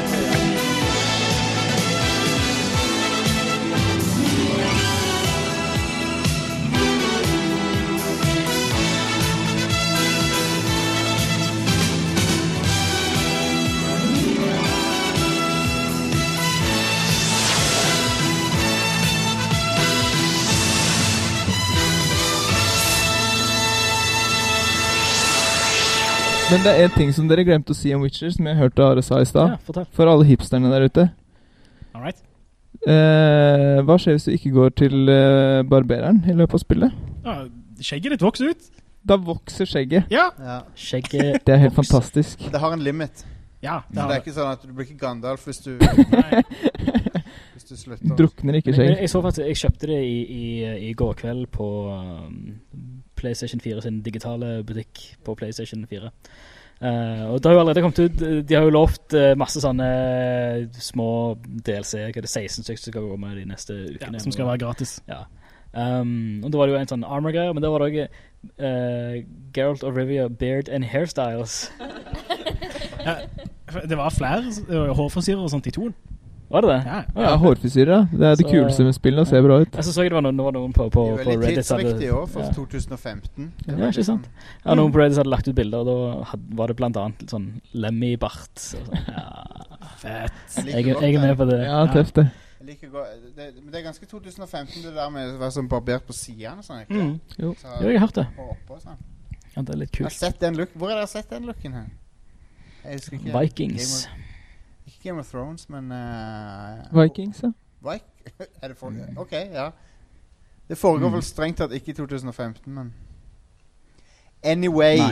Men det en ting som dere glemte å si om Witcher, som jeg hørte Are sa i sted. Ja, for alle hipsterne der ute. Alright. Hva skjer hvis du ikke går til barbereren i løpet av spillet? Skjegget ditt vokser ut. Da vokser skjegget. Ja. Skjegget det helt fantastisk. Det har en limit. Ja. Det er ikke sånn at du blir ikke Gandalf hvis du... hvis du slutter. Drukner ikke skjegg. Jeg kjøpte det i går kveld på... PlayStation 4 sin digitale butikk på PlayStation 4. Og det har jo allerede kommet ut. De har jo lovt masse sånne små DLC, 16 stykker som skal gå med de neste ukene. Som skal være gratis. Ja. Og da var det jo en sånn armor-greier, men da var det også Geralt of Rivia Beard and Hairstyles. Det var flere hårfrisyrer og sånt i tonen. Var det det? Ja, hårfrisyrer. Det det kuleste med spillene, og ser bra ut. Jeg så det var noen på Reddit. Det er veldig tidsriktig år for 2015. Ja, ikke sant? Ja, noen på Reddit hadde lagt ut bilder, og da var det blant annet sånn Lemmy-bart. Ja, fett. Jeg er med på det. Ja, tøft det. Jeg liker godt. Men det er ganske 2015 det der med å være sånn barbert på siden og sånn, ikke? Jo, jeg har hørt det. Og oppe og sånn. Ja, det er litt kult. Jeg har sett den look. Hvor har dere sett den looken her? Jeg husker ikke. Vikings. Ikke Game of Thrones, men Vikings, ja. Er det ok, ja. Det foregår vel strengt tatt ikke i 2015, men anyway.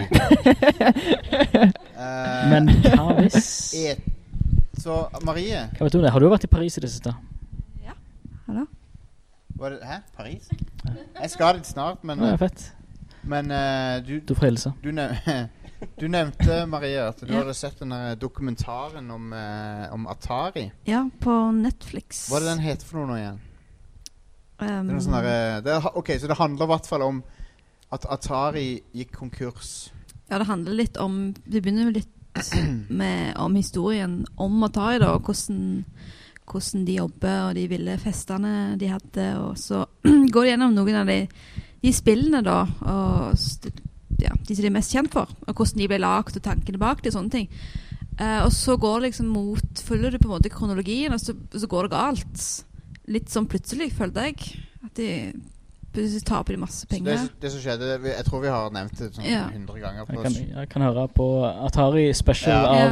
Men hva hvis? Så, Marie. Hva vet du det? Har du vært i Paris i det siste? Ja, hallo. Hæ? Paris? Jeg skal dit snart, men ja, fett. Men du får hilse. Du nevnte, Marie, at du hadde sett denne dokumentaren om Atari. Ja, på Netflix. Hva er det den heter for noe nå igjen? Det er noe sånn ok, så det handler i hvert fall om at Atari gikk konkurs. Ja, det handler litt om, vi begynner litt om historien om Atari da, og hvordan de jobber, og de ville festene de hadde, og så går de gjennom noen av de spillene da, og de som de er mest kjent for, og hvordan de ble lagt og tankene bak det, sånne ting. Og så går det liksom følger du på en måte kronologien, og så går det galt. Litt sånn plutselig, følte jeg, at de plutselig taper de masse penger. Det som skjedde, jeg tror vi har nevnt det sånn 100 ganger. Jeg kan høre på Atari Special av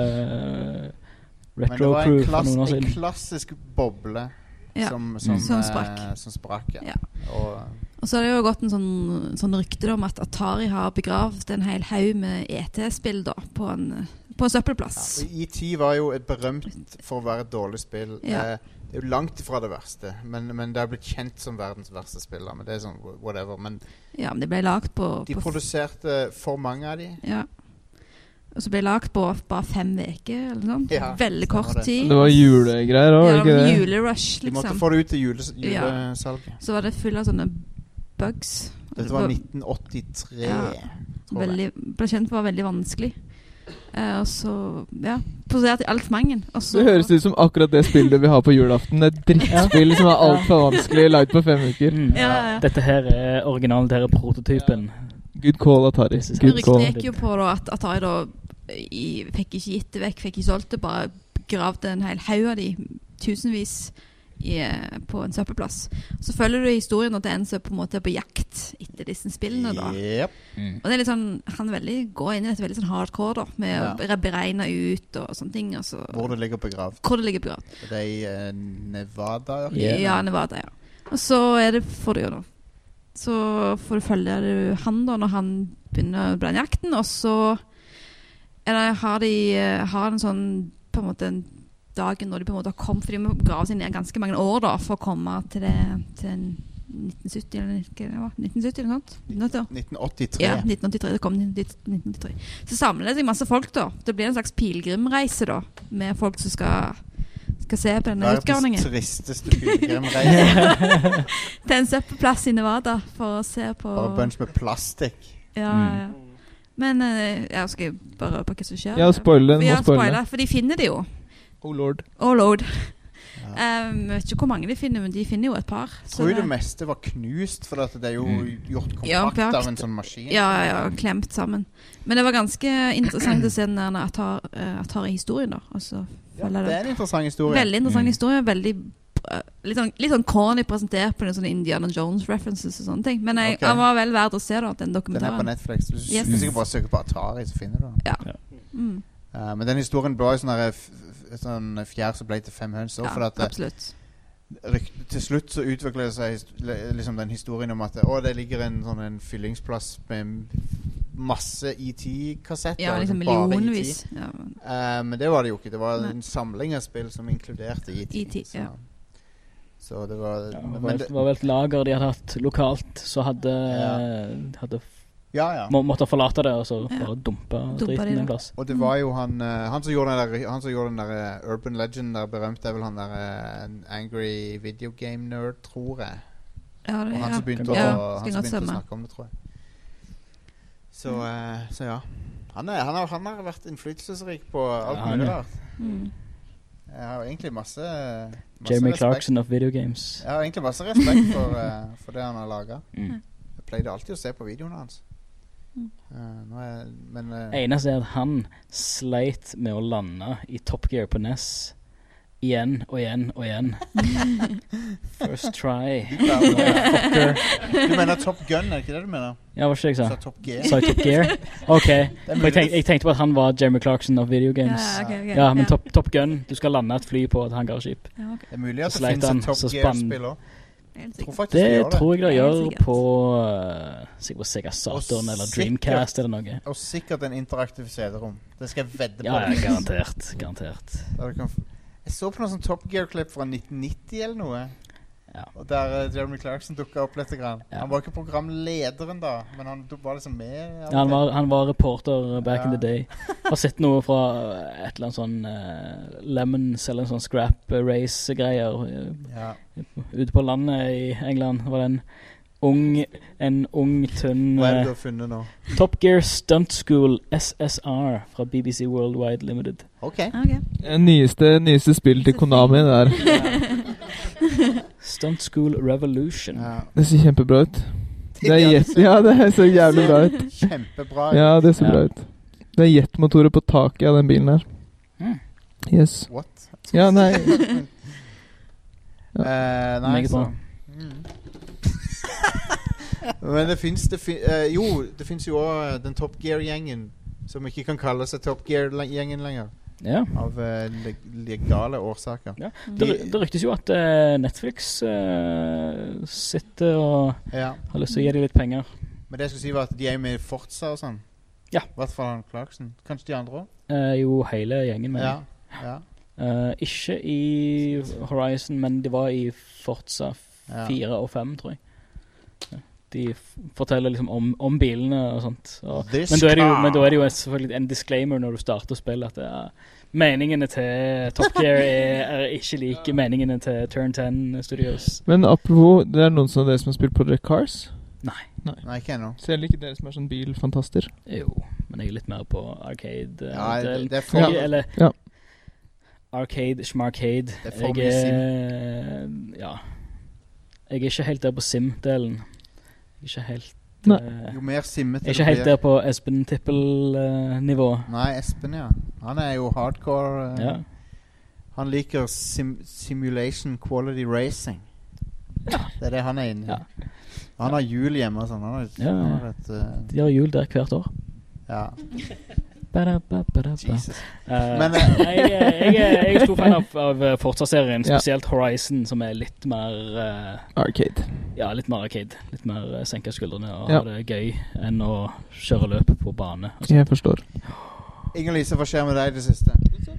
Retro Crew for noen år siden. Men det var en klassisk boble som sprakk. Ja. Og så har det jo gått en sånn rykte om at Atari har begravd en hel haug med ET-spill da, på en søppelplass. Ja, E.T. var jo et berømt for å være et dårlig spill. Det er jo langt ifra det verste, men det har blitt kjent som verdens verste spill. Men det er sånn, whatever. Men det ble lagt på... De produserte for mange av de. Ja. Og så ble det lagt på bare 5 uker, eller noe sånt. Ja, veldig kort tid. Det var julegreier også, ikke det? Ja, det var julerush, liksom. De måtte få det ut til julesalget. Så var det full av sånne bugs. Dette var 1983, tror jeg. Ble kjent for veldig vanskelig. Og så, posert i alt for mange. Det høres ut som akkurat det spillet vi har på julaften. Et drittspill som er alt for vanskelig, lagt på 5 uker. Dette her er originalen, dette her er prototypen. Good call, Atari. Ryktet gikk jo på da, at Atari da fikk ikke gitt det vekk, fikk ikke solgt det, bare gravde en hel haug av de, tusenvis på en søppelplass. Så følger du historien at en så på en måte på jakt etter disse spillene da. Yep. Og det er litt sånn, han går inn i dette veldig sånn hardcore da, med å beregne ut og sånne ting. Og så, hvor det ligger begravd. Det er i Nevada? Ja, Nevada, ja. Og så får du jo da. Så får du følge han da når han begynner brannjakten, og så har en sånn på en måte en dagen når de på en måte har kommet, for de må grave seg ned ganske mange år da, for å komme til 1970 eller 1970 eller noe? 1983. Ja, 1983, det kom 1983. Så samler det seg masse folk da. Det blir en slags pilgrimreise da, med folk som skal se på denne utgravningen. Verdens tristeste pilgrimreise. Til en søppelplass i Nevada for å se på... Bare bunch med plastikk. Ja. Men jeg skal bare på hva som skjer. Ja, spoil den. For de finner det jo. Oh lord. Jeg vet ikke hvor mange de finner, men de finner jo et par. Tror det meste var knust, for det er jo gjort kompakt av en sånn maskin. Ja, klemt sammen. Men det var ganske interessant å se den der Atari-historien da. Det er en interessant historie. Veldig interessant historie, litt sånn corny presentert på sånne Indiana Jones references og sånne ting. Men han var vel verdt å se da, den dokumentaren. Den er på Netflix. Du skal sikkert bare søke på Atari, så finner du den. Ja. Men den historien ble jo sånn fjær som ble til 5 høns. Absolutt. Til slutt så utviklet det seg liksom den historien om at det ligger en fyllingsplass med masse E.T.-kassetter. Ja, liksom millionvis. Men det var det jo ikke. Det var en samling av spill som inkluderte E.T. Så det var... det var vel et lager de hadde hatt lokalt, så hadde Måtte forlate det, og så bare dumpe driten i en plass. Og det var jo han som gjorde den der Urban Legend der berømt, det vel han der Angry Video Game Nerd, tror jeg. Ja, og han som begynte å snakke om det, tror jeg. Så ja. Han har vært innflytelsesrik på alt mulig rart. Jeg har egentlig masse Jeremy Clarkson of video games. Jeg har egentlig masse respekt for det han har laget. Jeg pleide alltid å se på videoene hans. Eneste at han sleit med å lande i Top Gear på NES igjen og igjen. First try. Du mener Top Gun, ikke det du mener? Ja, hva skal jeg sa? Sa Top Gear? Sa jeg Top Gear? Ok. Jeg tenkte på at han var Jeremy Clarkson of video games. Ja, men Top Gun, du skal lande et fly på et hangarskip. Det er mulig at det finnes et Top Gear-spill også. Det tror jeg det gjør på sikkert Sega Saturn eller Dreamcast eller noe. Og sikkert en interaktiv CD-rom. Det skal jeg vedde på. Ja, garantert. Jeg så på noen sånn Top Gear-klipp fra 1990 eller noe. Og der Jeremy Clarkson dukket opp litt grann. Han var ikke programlederen da, men han var liksom med. Han var reporter back in the day. Har sett noe fra et eller annet sånn Lemons eller en sånn scrap race-greier ute på landet i England. Var det en ung tynn Hva er det du har funnet nå? Top Gear Stunt School SSR fra BBC Worldwide Limited. Ok. Nyeste spill til Konami der. Stunt School Revolution. Det ser kjempebra ut. Det ser så jævlig bra ut. Kjempebra. Ja, det ser bra ut. Det er jetmotorer på taket av den bilen her. Yes. What? Ja, nei. Nei, så. Men det finnes jo også den Top Gear-gjengen som ikke kan kalle seg Top Gear-gjengen lenger. Av legale årsaker. Det ryktes jo at Netflix sitter og har lyst til å gi dem litt penger. Men det jeg skulle si var at de er med i Forza og sånn. I hvert fall han Clarkson. Kanskje de andre også? Jo, hele gjengen med ikke i Horizon, men de var i Forza 4 og 5, tror jeg. De forteller liksom om bilene og sånt. Men da er det jo selvfølgelig en disclaimer når du starter spillet at meningene til Top Gear er ikke like meningene til Turn 10 Studios. Men apropos, det er noen av dere som har spilt på The Cars? Nei, ikke ennå. Ser ikke dere som er sånn bilfantaster? Jo, men jeg er litt mer på arcade. Det er for... Eller arcade, schmarcade. Det er for mye sim. Jeg er ikke helt der på sim-delen. Ikke helt jo mer simmet ikke helt der på Espen Tippel-nivå. Nei, Espen, han er jo hardcore. Han liker simulation quality racing. Det er det han er inne i. Han har jul hjemme og sånn. De har jul der hvert år. Jesus. Men jeg er stor fan av Forza-serien, spesielt Horizon, som er litt mer arcade. Ja, litt mer arcade. Litt mer senke skuldrene og ha det gøy enn å kjøre løp på bane. Jeg forstår. Inger-Lise, hva skjer med deg det siste?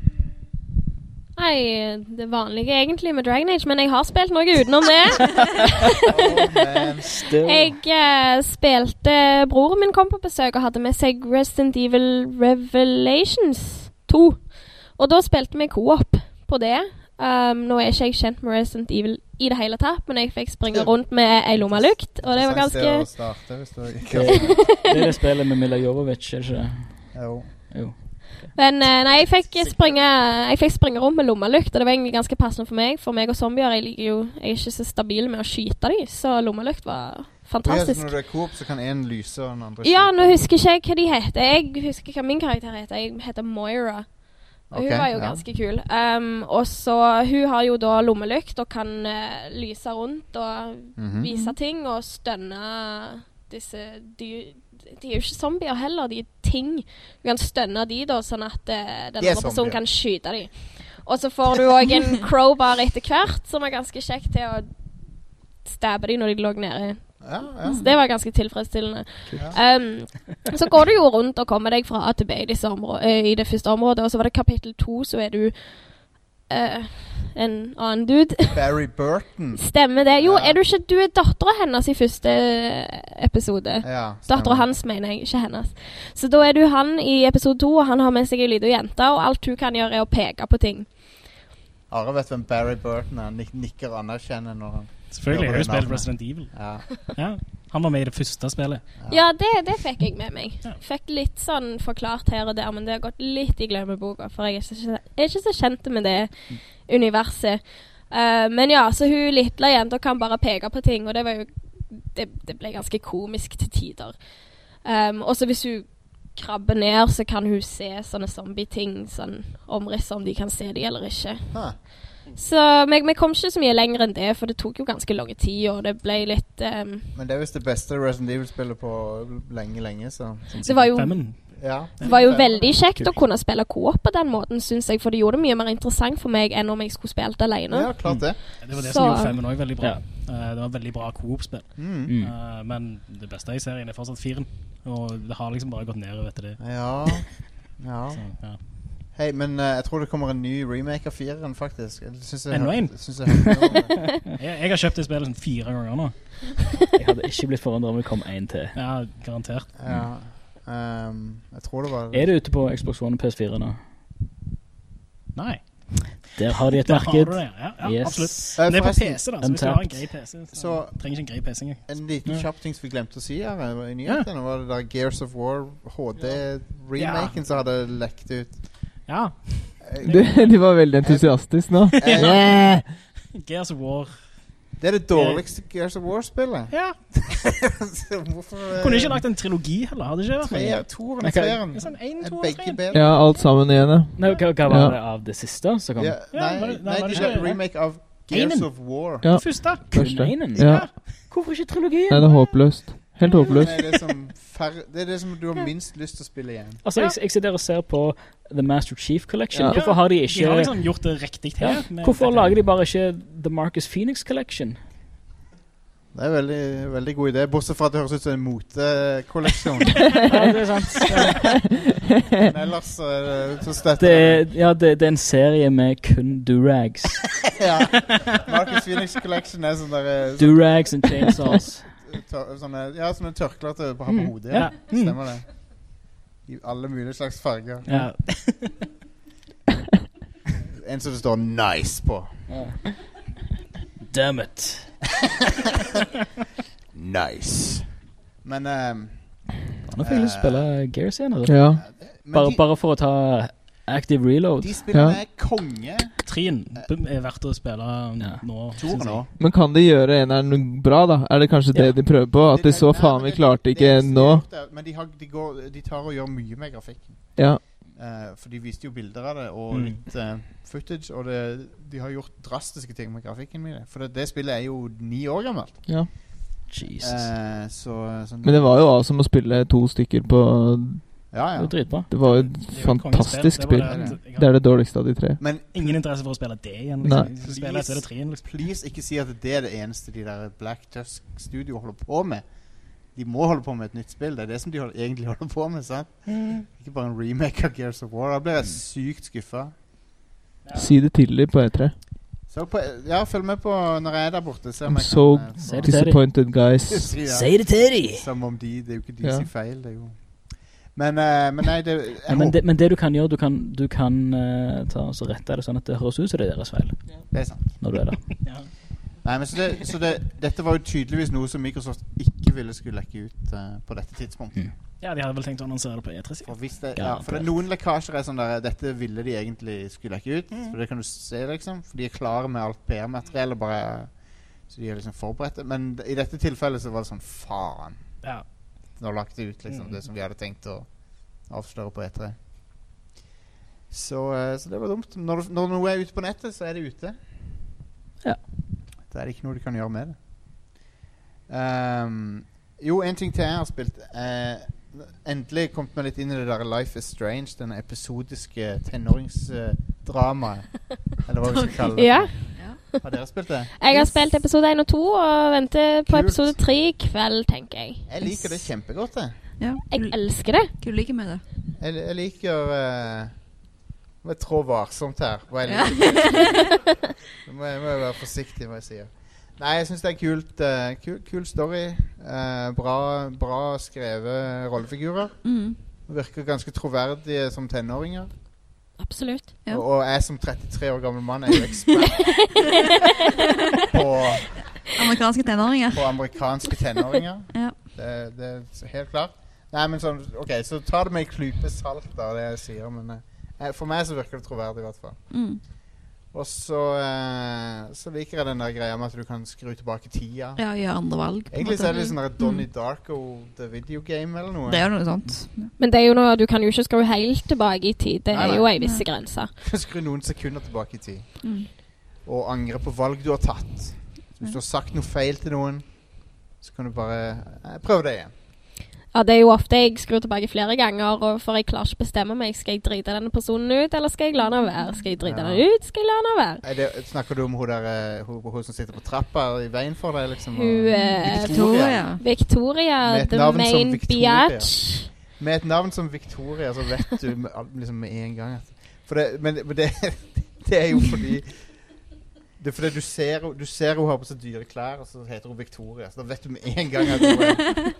Nei, det vanlige egentlig med Dragon Age, men jeg har spilt noe utenom det. Jeg spilte, broren min kom på besøk og hadde med seg Resident Evil Revelations 2. Og da spilte vi co-op på det. Nå er ikke jeg kjent med Resident Evil i det hele tatt, men jeg fikk springe rundt med en lommalykt, og det var ganske... Det er det spillet med Mila Jovovich, er det ikke det? Jo. Men nei, jeg fikk springe rundt med lommalykt, og det var egentlig ganske passende for meg og zombier. Jeg er ikke så stabil med å skyte dem, så lommalykt var fantastisk. Når du er coop, så kan en lyse og den andre skyte. Ja, nå husker ikke jeg hva de heter. Jeg husker hva min karakter heter. Jeg heter Moira. Og hun var jo ganske kul. Og så hun har jo da lommelykt og kan lyse rundt og vise ting og stønne disse de er jo ikke zombier heller, de er ting. Du kan stønne de da, sånn at den andre personen kan skyte de. Og så får du også en crowbar etter hvert, som er ganske kjekt til å stabbe de når de lå nede. Så det var ganske tilfredsstillende. Så går du jo rundt og kommer deg fra A til B i det første området, og så var det kapittel 2, så er du en annen dude. Barry Burton. Stemmer det. Jo, er du er datteren hennes i første episode. Ja, datteren hans, mener jeg, ikke hennes. Så da er du han i episode 2, og han har med seg en liten jente, og alt hun kan gjøre er å peke på ting. Are vet hvem Barry Burton er. Nikker anerkjenner når han... Selvfølgelig, jeg har jo spilt Resident Evil. Ja. Han var med i det første spillet. Ja, det fikk jeg med meg. Fikk litt sånn forklart her og der, men det har gått litt i glemmeboka, for jeg er ikke så kjent med det universet. Men ja, så hun lille jenta kan bare peke på ting, og det var jo det ble ganske komisk til tider. Og så hvis hun krabber ned, så kan hun se sånne zombie-ting, sånn omrisser om de kan se de eller ikke. Så vi kom ikke så mye lenger enn det, for det tok jo ganske lange tid, og det ble litt... Men det er visst det beste Resident Evil-spillet på lenge, så... Det var jo veldig kjekt å kunne spille co-op på den måten, synes jeg, for det gjorde det mye mer interessant for meg enn om jeg skulle spilt alene. Ja, klart det. Det var det som gjorde 5 også veldig bra. Det var veldig bra co-op-spill. Men det beste i serien er fortsatt 4, og det har liksom bare gått nedover etter det. Ja. Hei, men jeg tror det kommer en ny remake av 4-en, faktisk. Enda en? Jeg har kjøpt det spillet 4 ganger nå. Jeg hadde ikke blitt forundret om det kom en til. Ja, garantert. Jeg tror det var... Er det ute på Xbox One og PS4 nå? Nei. Der har de et marked. Ja, absolutt. Det er på PC da, så hvis du har en grei PC, så trenger ikke en grei PC engang. En liten kjapp ting som vi glemte å si her i nyhetene, var det der Gears of War HD-remaken som hadde lekt ut. Ja. De var veldig entusiastisk nå. Gears of War. Det er det dårligste Gears of War-spillet. Ja. Kunne ikke lagt en trilogi heller, hadde ikke vært? 2 eller 3. Sånn 1, 2 og 3. Ja, alt sammen igjen. Hva var det av det siste som kom? Nei, det er en remake av Gears of War. Det første. Ja. Hvorfor ikke trilogien? Nei, det er håpløst. Helt håpløst. Det er det som du har minst lyst til å spille igjen. Altså, jeg ser dere ser på The Master Chief Collection. Hvorfor har de ikke... De har liksom gjort det riktig her. Hvorfor lager de bare ikke The Marcus Phoenix Collection? Det er en veldig god idé, bortsett fra at det høres ut som en motekolleksjon. Ja, det er sant. Men ellers så støtter det er en serie med kun durags. Ja, Marcus Phoenix Collection er sånn der... Durags and chainsaws. Sånne tørkler til å ha på hodet. Ja. Stemmer det. I alle mulige slags farger. Ja. En som det står nice på. Damn it. Nice. Men nå fikk jeg lyst til å spille Gears igjen. Ja. Bare for å ta Active Reload. De spiller konge. 3 er verdt å spille nå. 2 nå. Men kan de gjøre en bra da? Er det kanskje det de prøver på? At de så faen vi klarte ikke nå? Men de tar og gjør mye med grafikken. Ja. For de viste jo bilder av det og litt footage, og de har gjort drastiske ting med grafikken med det. For det spillet er jo 9 år gammelt. Ja. Jesus. Men det var jo awesome å spille 2 stykker på... Ja. Det var dritbra. Det var et fantastisk spill. Det er det dårligste av de 3. Men ingen interesse for å spille det igjen. Please ikke si at det er det eneste de der Black Tusk Studio holder på med. De må holde på med et nytt spill. Det er det som de egentlig holder på med, sant? Ikke bare en remake av Gears of War. Da blir jeg sykt skuffet. Si det tidlig på E3. Følg med på når jeg er der borte. I'm so disappointed, guys. Si det til de! Som om det er jo ikke de sier feil, det er jo... Men nei, men det du kan gjøre, du kan ta og rette det sånn at det høres ut som det er deres feil. Det er sant. Når du er der. Nei, men dette var jo tydeligvis noe som Microsoft ikke ville skulle lekke ut på dette tidspunktet. Ja, de hadde vel tenkt å annonsere det på E3. For det er noen lekkasjer er sånn der, dette ville de egentlig skulle lekke ut, for det kan du se liksom, for de er klare med alt PR-materiell, så de er liksom forberedt. Men i dette tilfellet så var det sånn, faen. Ja. Nå lagt det ut liksom, det som vi hadde tenkt å avsløre på E3. Så det var dumt. Når noe er ute på nettet, så er det ute. Ja. Det er ikke noe du kan gjøre med det. Jo, en ting til jeg har spilt. Endelig kommet meg litt inn i det der Life is Strange, denne episodiske tenåringsdramaet. Eller hva vi skal kalle det. Ja. Har dere spilt det? Jeg har spilt episode 1 og 2 og venter på episode 3 i kveld, tenker jeg. Jeg liker det kjempegodt, det. Ja. Jeg elsker det. Hva liker med det? Jeg liker må jeg trå varsomt her. Nå må jeg være forsiktig med hva jeg sier. Nei, jeg synes det er kul story. Bra skrevet rollefigurer. Virker ganske troverdige som tenåringer. Absolutt. Ja. Og jeg som 33 år gammel mann er jo ekspert på amerikanske tenåringer. Ja. Det er helt klart. Nei, men sånn, ok, så ta det med en klype salt da, det jeg sier, men for meg så virker det troverdig i hvert fall. Og så liker jeg den der greia med at du kan skru tilbake tida. Ja, gjøre andre valg. Egentlig så er det sånn der Donnie Darko The Video Game eller noe. Det er jo noe sånt. Men det er jo noe, du kan jo ikke skru helt tilbake i tid. Det er jo en visse grenser. Du kan skru noen sekunder tilbake i tid. Og angre på valg du har tatt. Hvis du har sagt noe feil til noen, så kan du bare prøve det igjen. Ja, det er jo ofte jeg skrur tilbake flere ganger, og for jeg klarer ikke bestemme meg. Skal jeg drite denne personen ut, eller skal jeg la den være? Skal jeg drite den ut, skal jeg la den være? Snakker du om hun som sitter på trappa i veien for deg, liksom? Victoria, the main biatch. Med et navn som Victoria, så vet du liksom med en gang. Men det er jo fordi... Det er fordi du ser hun har på seg dyre klær, og så heter hun Victoria. Så da vet du med en gang at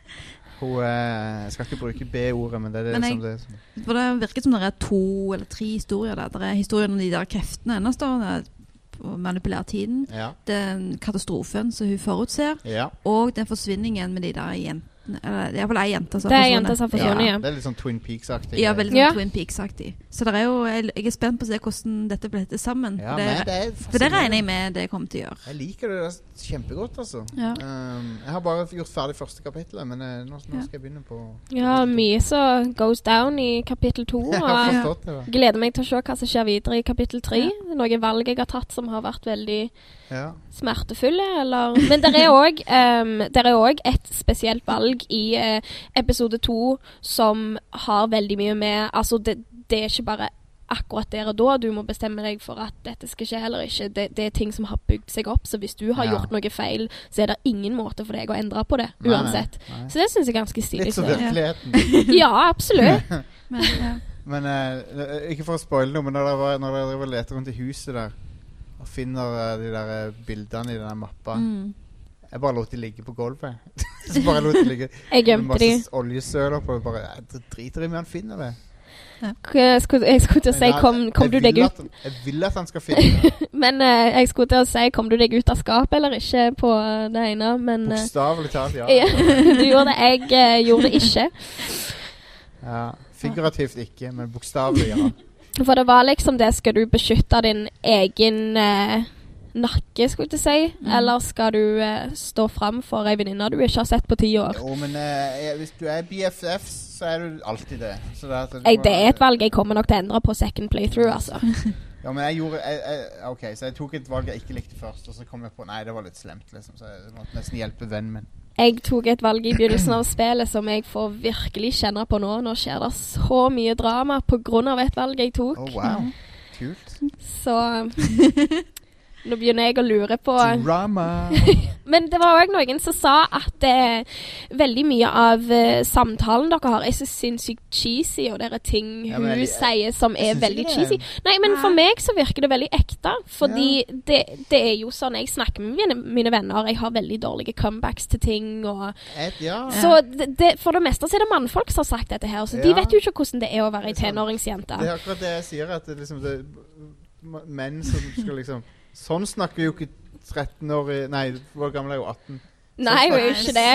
jeg skal ikke bruke B-ordet, men det er det som det er. For det virker som det er 2 eller 3 historier der. Det er historien om de der kreftene ennå står og manipulerer tiden. Ja. Den katastrofen som hun forutser. Ja. Og den forsvinningen med de der jentene. Eller, det er vel en jente som forsvunnet. Ja, det er litt sånn Twin Peaks-aktig. Ja, veldig sånn Twin Peaks-aktig. Så det er jo, jeg er spent på å se hvordan dette blir til sammen. Ja, for det regner jeg med det kommer til å gjøre. Jeg liker det kjempegodt, altså. Ja. Jeg har bare gjort ferdig første kapittelet, men nå skal jeg begynne på... Ja, mye så goes down i kapittel 2. Jeg har forstått det. Gleder meg til å se hva som skjer videre i kapittel 3. Det er noen valg jeg har tatt som har vært veldig smertefulle, eller... Men det er også et spesielt valg i episode 2 som har veldig mye med, altså det er ikke bare akkurat der og da du må bestemme deg for at dette skal skje eller ikke, det er ting som har bygd seg opp, så hvis du har gjort noe feil, så er det ingen måte for deg å endre på det, uansett. Nei. Så det synes jeg er ganske stilig. Litt som virkeligheten. Ja, absolutt. Men ikke for å spoile noe, men når dere leter rundt i huset der og finner de der bildene i denne mappa, jeg bare lot de ligge på gulvet. Så bare lot de ligge. Jeg glemte de. Masse oljesøler på. Jeg driter i om han finner det. Ja. Jeg skulle til å si, kom du deg ut? Jeg vil at han skal finne det. Men jeg skulle til å si, kom du deg ut av skapet eller ikke på det ene? Bokstavelig talt, ja. Du gjorde det, jeg gjorde det ikke. Ja, figurativt ikke, men bokstavelig, ja. For det var liksom det, skal du beskytte din egen... nakke, skulle jeg si. Eller skal du stå frem for en venninne du ikke har sett på 10 år? Jo, men hvis du er BFF, så er du alltid det. Så det er et valg jeg kommer nok til å endre på second playthrough, altså. Ja, men jeg gjorde... ok, så jeg tok et valg jeg ikke likte først, og så kom jeg på, nei, det var litt slemt, liksom. Så jeg måtte nesten hjelpe vennen min. Jeg tok et valg i begynnelsen av spillet som jeg får virkelig kjenne på nå. Nå skjer det så mye drama på grunn av et valg jeg tok. Wow. Kult. Så... Nå begynner jeg å lure på... Drama! Men det var også noen som sa at veldig mye av samtalen dere har er så sinnssykt cheesy, og det er ting hun sier som er veldig cheesy. Nei, men for meg så virker det veldig ekte, fordi det er jo sånn jeg snakker med mine venner. Jeg har veldig dårlige comebacks til ting, og... Så for det meste så er det mannfolk som har sagt dette her, så de vet jo ikke hvordan det er å være en tenåringsjente. Det er akkurat det jeg sier, at det menn som skal liksom... Sånn snakker jo ikke 13 år Nei, hvor gammel er jo 18? Nei, jo ikke det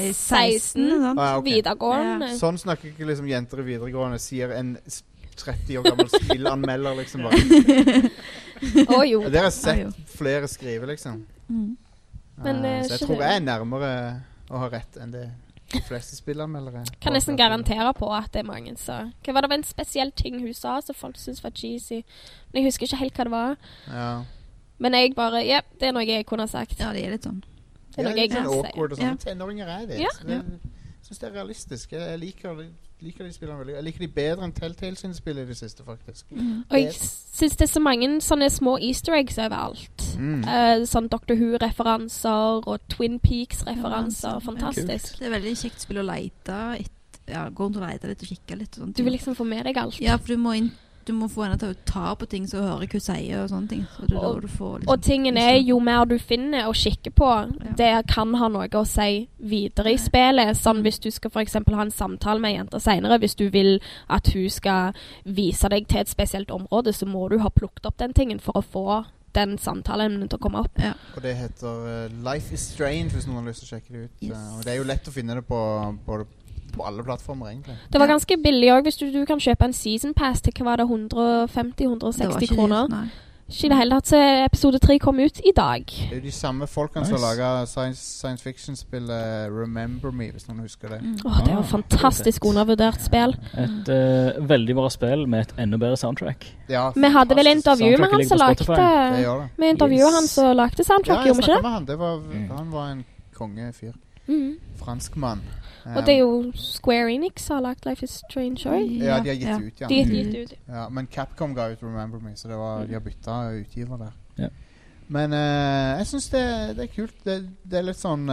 16 videregående. Sånn snakker ikke liksom jenter i videregående, sier en 30 år gammel spillanmelder liksom bare. Jo. Det har jeg sett flere skrive liksom. Så jeg tror jeg er nærmere å ha rett enn det de fleste spillanmeldere. Kan nesten garantere på at det er mange, så. Hva var det en spesiell ting hun sa som folk synes var cheesy? Men jeg husker ikke helt hva det var. Ja. Men jeg bare, det er noe jeg kunne ha sagt. Ja, det er litt sånn. Det er noe jeg kan si. Awkward og sånn. Tenåringer er det. Jeg synes det er realistisk. Jeg liker de spillene veldig. Jeg liker de bedre enn Telltale sine spill i det siste, faktisk. Og jeg synes det er så mange sånne små easter eggs overalt. Sånn Doctor Who-referanser og Twin Peaks-referanser. Fantastisk. Det er veldig kjekt spill å lete etter. Ja, gå rundt og lete litt og kikke litt. Og sånt, du vil liksom få med deg alt. Ja, for du må du må få henne til å ta på ting så hører hva hun sier og sånne ting. Så det du får, liksom, og tingen jo mer du finner og kikker på, det kan ha noe å si videre i spillet. Sånn hvis du skal for eksempel ha en samtale med en jente senere, hvis du vil at hun skal vise deg til et spesielt område, så må du ha plukket opp den tingen for å få den samtalen til å komme opp. Ja. Og det heter Life is Strange, hvis noen har lyst til å sjekke det ut. Yes. Og det jo lett å finne det på alle plattformer, egentlig. Det var ganske billig også, hvis du kan kjøpe en season pass til, hva var det, 150-160 kroner? Ikke det hele tatt, så episode 3 kom ut i dag. Det jo de samme folkene som lager science fiction-spillet Remember Me, hvis noen husker det. Det jo et fantastisk undervurdert spill. Et veldig bra spill med et enda bedre soundtrack. Ja, vi hadde vel intervju med han som lagde... Vi intervjuet han som lagde soundtrack, gjorde vi ikke det? Ja, jeg snakket med han. Han var en kongefyr. Franskmann. Og det jo Square Enix har lagt Life is Strange også. Ja, de har gitt ut, ja. De har gitt ut. Ja, men Capcom ga ut Remember Me, så de har byttet utgiver der. Ja. Men jeg synes det kult. Det litt sånn...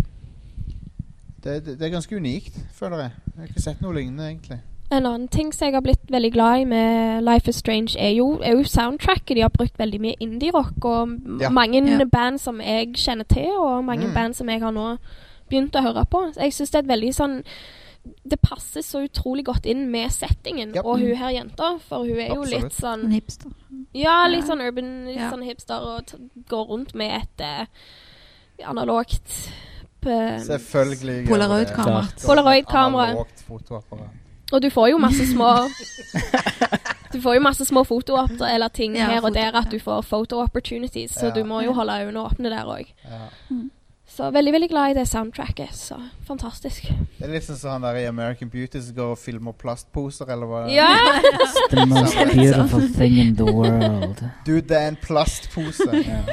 Det ganske unikt, føler jeg. Jeg har ikke sett noe lignende, egentlig. En annen ting som jeg har blitt veldig glad i med Life is Strange jo soundtracket. De har brukt veldig mye indie-rock, og mange band som jeg kjenner til, og mange band som jeg har nå begynt å høre på. Jeg synes det et veldig sånn... Det passer så utrolig godt inn med settingen, og hun her jenta, for hun jo litt sånn... En hipster. Ja, litt sånn urban, litt sånn hipster, og går rundt med et analogt... Selvfølgelig. Polaroid-kamera. Analogt fotoapparat. Og du får jo masse små... Du får jo masse små fotoer eller ting her og der, at du får photo opportunities, så du må jo holde øynene åpne der også. Ja. Så veldig, veldig glad i det soundtracket, så fantastisk. Det litt sånn han der i American Beauty som går og filmer plastposer, eller hva? Ja! The most beautiful thing in the world. Dude, det en plastpose.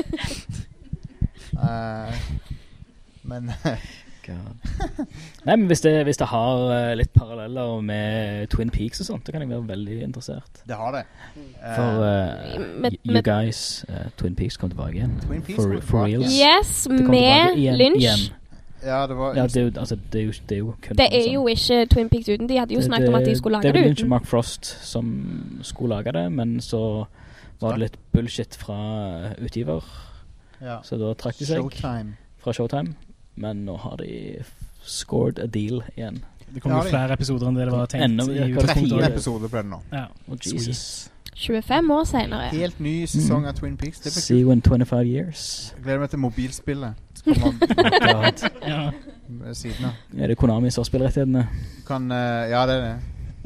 Men... Nei, men hvis det har litt paralleller med Twin Peaks og sånt, det kan jeg være veldig interessert. Det har det. For you guys, Twin Peaks kom tilbake igjen. Twin Peaks for real. Yes, med Lynch. Ja, det var... Ja, det er jo kun... Det jo ikke Twin Peaks uten. De hadde jo snakket om at de skulle lage det uten. Det Lynch og Mark Frost som skulle lage det, men så var det litt bullshit fra utgiver. Ja. Så da trakk de seg fra Showtime. Men nå har de scored a deal igjen. Det kommer flere episoder enn det var tenkt. 13 episoder ble det nå. Ja. Oh, Jesus. 25 år senere. Helt ny sesong av Twin Peaks. See you in 25 years. Jeg gleder meg til mobilspillet. Så kommer man siden av. Er det Konami som spiller rettighetene? Ja, det det.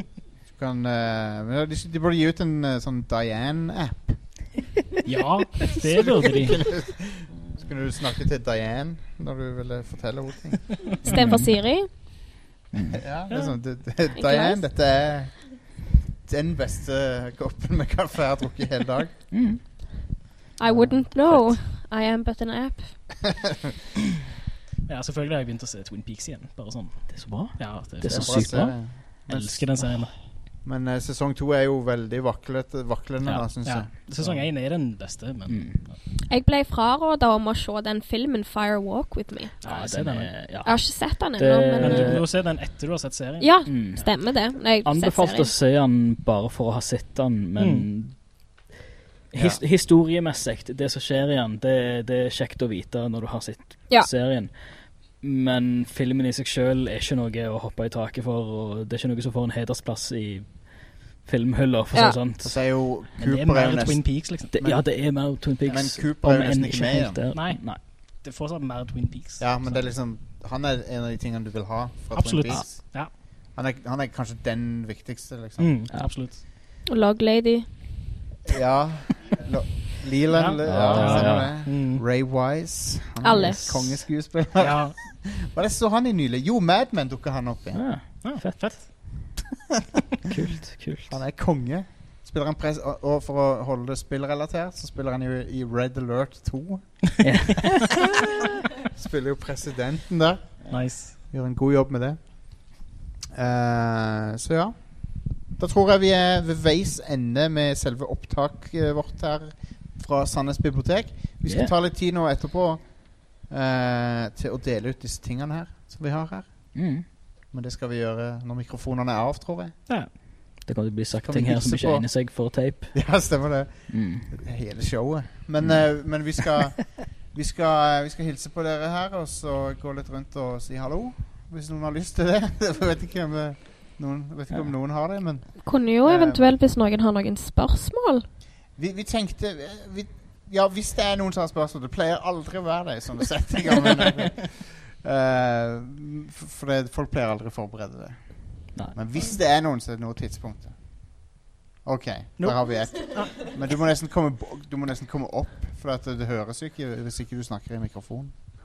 De burde gi ut en sånn Diane-app. Ja, det burde de. Kunne du snakke til Diane når du ville fortelle henne ting? Stem for Siri? Ja, det sånn. Diane, dette den beste koppen med kaffe jeg har drukket hele dag. I wouldn't know. I am but an app. Ja, selvfølgelig har jeg begynt å se Twin Peaks igjen. Bare sånn. Det så bra. Ja, det så sykt bra. Jeg elsker den serien. Men sesong 2 jo veldig vaklende da, synes jeg. Sesong 1 den beste, men... Jeg ble frarådet om å se den filmen Fire Walk With Me. Ja, jeg har ikke sett den ennå, men du må se den etter du har sett serien. Ja, stemmer det. Anbefalt å se den bare for å ha sett den, men historiemessig, det som skjer igjen, det kjekt å vite når du har sett serien. Men filmen i seg selv ikke noe å hoppe i taket for, og det ikke noe som får en hedersplass i filmhyller, for sånn. Og så jo Cooper men det mer Twin Peaks, liksom. Ja, det mer Twin Peaks. Men Cooper nesten ikke med igjen. Nei. Det får sånn mer Twin Peaks. Ja, men det liksom, han en av de tingene du vil ha fra Twin Peaks. Ja. Han kanskje den viktigste, liksom. Ja, absolutt. Og Log Lady. Ja, Leland, Ray Wise. Alle. Kongeskuespiller. Ja. Hva det så han i nylig? Jo, Mad Men dukker han opp i. Fett. Kult. Han konge. Spiller han og for å holde det spillrelatert, så spiller han jo i Red Alert 2. Spiller jo presidenten der. Nice. Gjør en god jobb med det. Så ja. Da tror jeg vi ved veis ende med selve opptaket vårt her fra Sandnes bibliotek. Vi skal ta litt tid nå etterpå til å dele ut disse tingene her som vi har her. Men det skal vi gjøre når mikrofonene av, tror jeg. Ja, Det kan bli sagt ting her som ikke egner seg for tape. Ja, stemmer det. Hele showet. Men vi skal hilse på dere her, og så gå litt rundt og si hallo, hvis noen har lyst til det. Jeg vet ikke om noen har det, men... Kunne jo eventuelt, hvis noen har noen spørsmål. Vi tenkte... Ja, hvis det noen som har spørsmål, det pleier aldri å være det i sånne settinger, for folk pleier aldri å forberede det. Nei. Men hvis det noen, så det noe tidspunkt. Ok, der har vi ett. Men du må nesten komme opp, for at det høres jo ikke hvis ikke du snakker i mikrofon.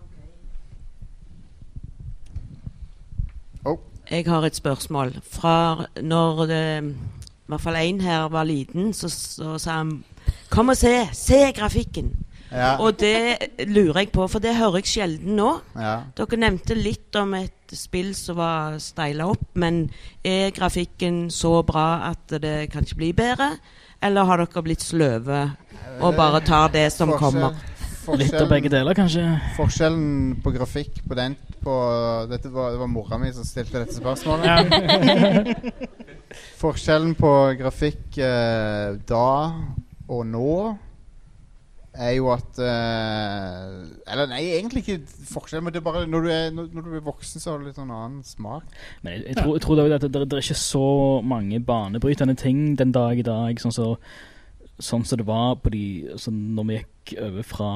Jeg har et spørsmål. Fra når i hvert fall en her var liten, så sa han, kom og se grafikken. Ja. Og det lurer jeg på, for det hører jeg sjelden nå. Ja. Dere nevnte litt om et spill som var stylet opp, men grafikken så bra at det kan ikke bli bedre? Eller har dere blitt sløve og bare tar det som kommer? Litt av begge deler, kanskje. Forskjellen på grafikk på det var mora mi som stilte dette spørsmålet. Ja. Forskjellen på grafikk da og nå jo at eller nei, egentlig ikke forskjell, men det bare når du blir voksen så har du litt sånn annen smak. Men jeg tror det at det ikke så mange banebrytende ting den dag i dag, sånn som det var på når vi gikk over fra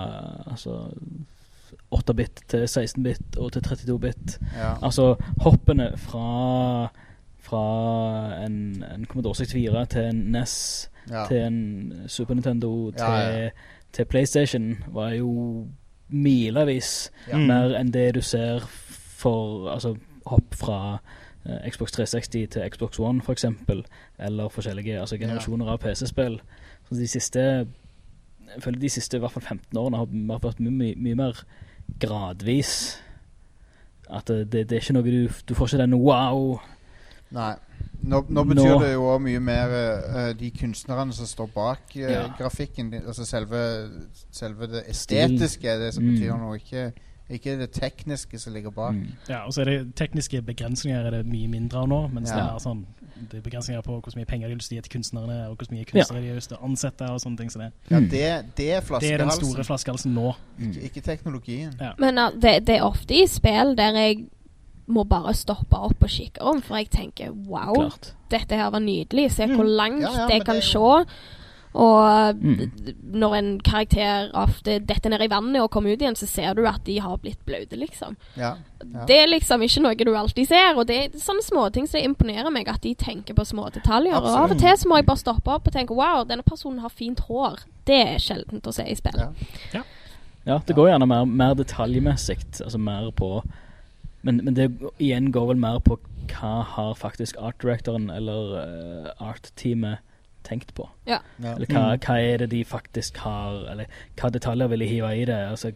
8-bit til 16-bit og til 32-bit. Ja. Altså hoppene fra en Commodore 64 til en NES, til en Super Nintendo, til PlayStation var jo milevis mer enn det du ser for hopp fra Xbox 360 til Xbox One for eksempel, eller forskjellige generasjoner av PC-spill. Så de siste i hvert fall 15 årene har vært mye mer gradvis. At det ikke noe du får ikke den wow. Nei. Nå betyr det jo også mye mer de kunstnerne som står bak grafikken, altså selve det estetiske, det som betyr noe, ikke det tekniske som ligger bak. Ja, og så det tekniske begrensninger det mye mindre av nå, mens det sånn, det begrensninger på hvor mye penger de har lyst til å gi til kunstnerne, og hvor mye kunstnere de har lyst til å ansette og sånne ting som det. Ja, det flaskehalsen. Det den store flaskehalsen nå. Ikke teknologien. Ja. Men det ofte i spill der jeg må bare stoppe opp og kikke om, for jeg tenker, wow, dette her var nydelig, se hvor langt jeg kan se, og når en karakter ofte detter ned i vannet og kommer ut igjen, så ser du at de har blitt bløde, liksom. Det liksom ikke noe du alltid ser, og det sånne små ting som imponerer meg, at de tenker på små detaljer, og av og til så må jeg bare stoppe opp og tenke, wow, denne personen har fint hår. Det sjeldent å se i spill. Ja, det går gjerne mer detaljmessigt, altså mer på... Men det igjen går vel mer på hva har faktisk art-directoren eller art-teamet tenkt på. Eller hva det de faktisk har, eller hva detaljer vil de hive i det, altså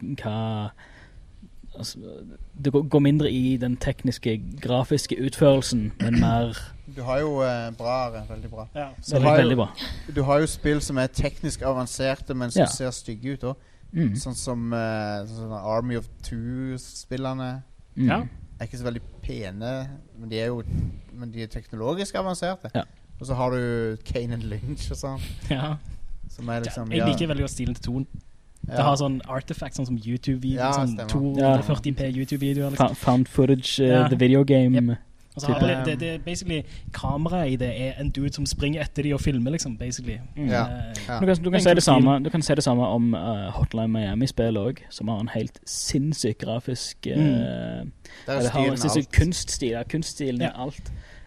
det går mindre i den tekniske, grafiske utførelsen, men mer... Du har jo veldig bra. Ja, veldig bra. Du har jo spill som teknisk avanserte, men som ser stygge ut også. Sånn som Army of Two-spillene. Er ikke så veldig pene, men de er teknologisk avanserte. Og så har du Kane and Lynch og sånn. Som liksom, jeg liker veldig godt stilen til Toon. Det har sånn artifact, sånn som YouTube-video, sånn 240p YouTube-videoer. Liksom. Found footage, the video game. Altså, det basically kamera i det en dude som springer etter de og filmer, liksom, basically. Du kan se det samme om Hotline Miami-spill også, som har en helt sinnssyk grafisk kunststilen i alt.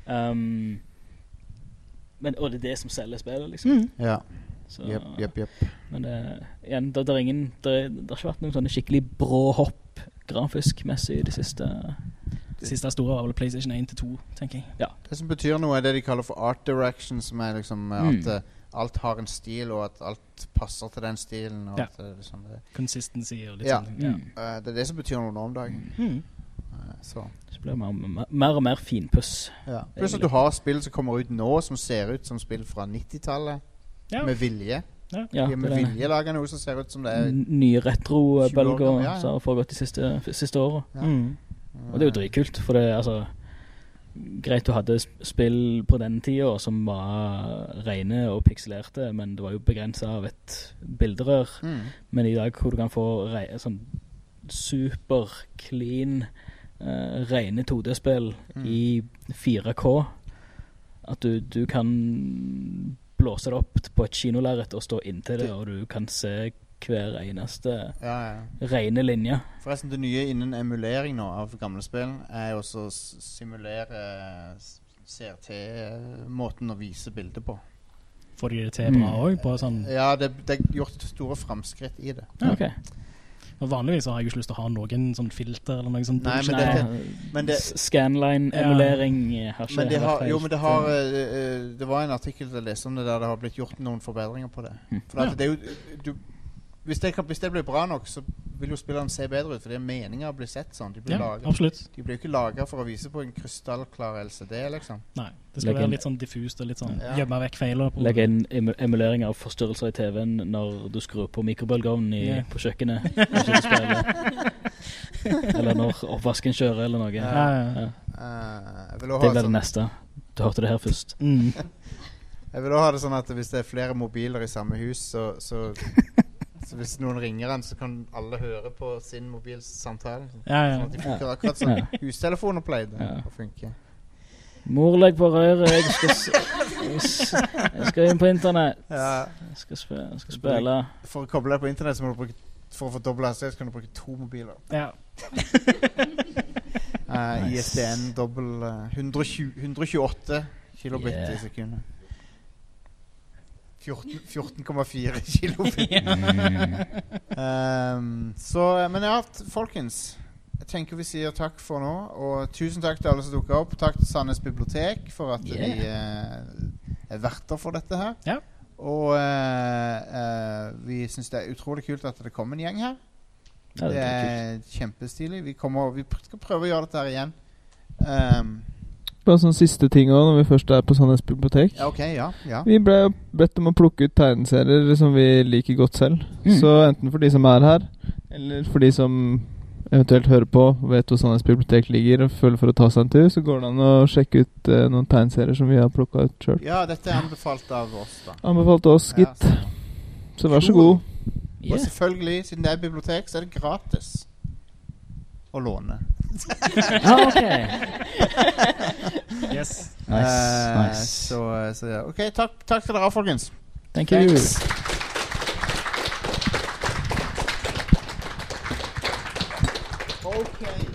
Og det det som selger spillet, liksom. Jep. Men igjen, det har ikke vært noen sånne skikkelig brå hopp grafisk-messig i det siste... Det siste store var vel PlayStation 1-2, tenker jeg. Ja. Det som betyr noe det de kaller for art direction, som liksom at alt har en stil, og at alt passer til den stilen. Og at liksom consistency og litt sånn. Det det som betyr noe nå om dagen. Så blir det mer og mer finpuss. Pluss at du har spill som kommer ut nå, som ser ut som spill fra 90-tallet, med vilje. Med vilje lager noe som ser ut som det nye retro-bølger som har foregått de siste årene. Og det er jo dritkult, for det, altså greit du hadde spill på den tiden som var rene og pixelerte, men det var jo begrenset av et bilderør. Men i dag hvor du kan få sånn super clean rene 2D-spill i 4K, at du kan blåse det opp på et kinolerret og stå inntil det, og du kan se hver eneste rene linje. Forresten, det nye innen emulering nå av gamle spill jo også å simulere CRT-måten å vise bilder på. Får de det til bra også? På sånn ja, det gjort store fremskritt i det. Ok. Og vanligvis har jeg ikke lyst til å ha noen sånn filter eller noe sånt. Men Scanline-emulering har ikke det var en artikkel jeg leste om det der det har blitt gjort noen forbedringer på det. For at det jo hvis det blir bra nok, så vil jo spilleren se bedre ut, for det meningen å bli sett sånn. De blir absolutt. De blir jo ikke laget for å vise på en krystallklar LCD, liksom. Nei, det skal være litt sånn diffust og litt sånn gjemme vekk feiler. Legg inn emulering av forstyrrelser i TV-en når du skrur på mikrobølgeovnen på kjøkkenet. Eller når oppvasken kjører eller noe. Det blir det neste. Du hørte det her først. Jeg vil også ha det sånn at hvis det er flere mobiler i samme hus, så hvis noen ringer den, så kan alle høre på sin mobilsamtale. Sånn at de funker akkurat sånn. Hustelefoner pleide å funke. Mor, legg på røret. Jeg skal inn på internett. Jeg skal spille. For å koble deg på internett, så må du bruke, for å få dobbelt hastighet, så kan du bruke 2 mobiler. ISDN dobbelt 128 kilobit i sekundet. 14,4 kilobit. Men ja, folkens, jeg tenker vi sier takk for nå, og tusen takk til alle som dukket opp. Takk til Sandnes Bibliotek for at de verter for dette her. Og vi synes det utrolig kult at det kom en gjeng her. Det kjempestilig. Vi skal prøve å gjøre dette her igjen. Bare sånn siste ting også, når vi først på Sandnes Bibliotek. Vi ble bedt om å plukke ut tegneserier som vi liker godt selv. Så enten for de som er her, eller for de som eventuelt hører på, vet hvor Sandnes Bibliotek ligger og føler for å ta seg en tur, så går det an å sjekke ut noen tegneserier som vi har plukket ut selv. Ja, dette anbefalt av oss da. Anbefalt av oss, gitt. Så vær så god. Og selvfølgelig, siden det bibliotek, så er det gratis å låne. Ok. Yes. Nice. Så ja. Ok, takk til dere, folkens. Thank you. Okay.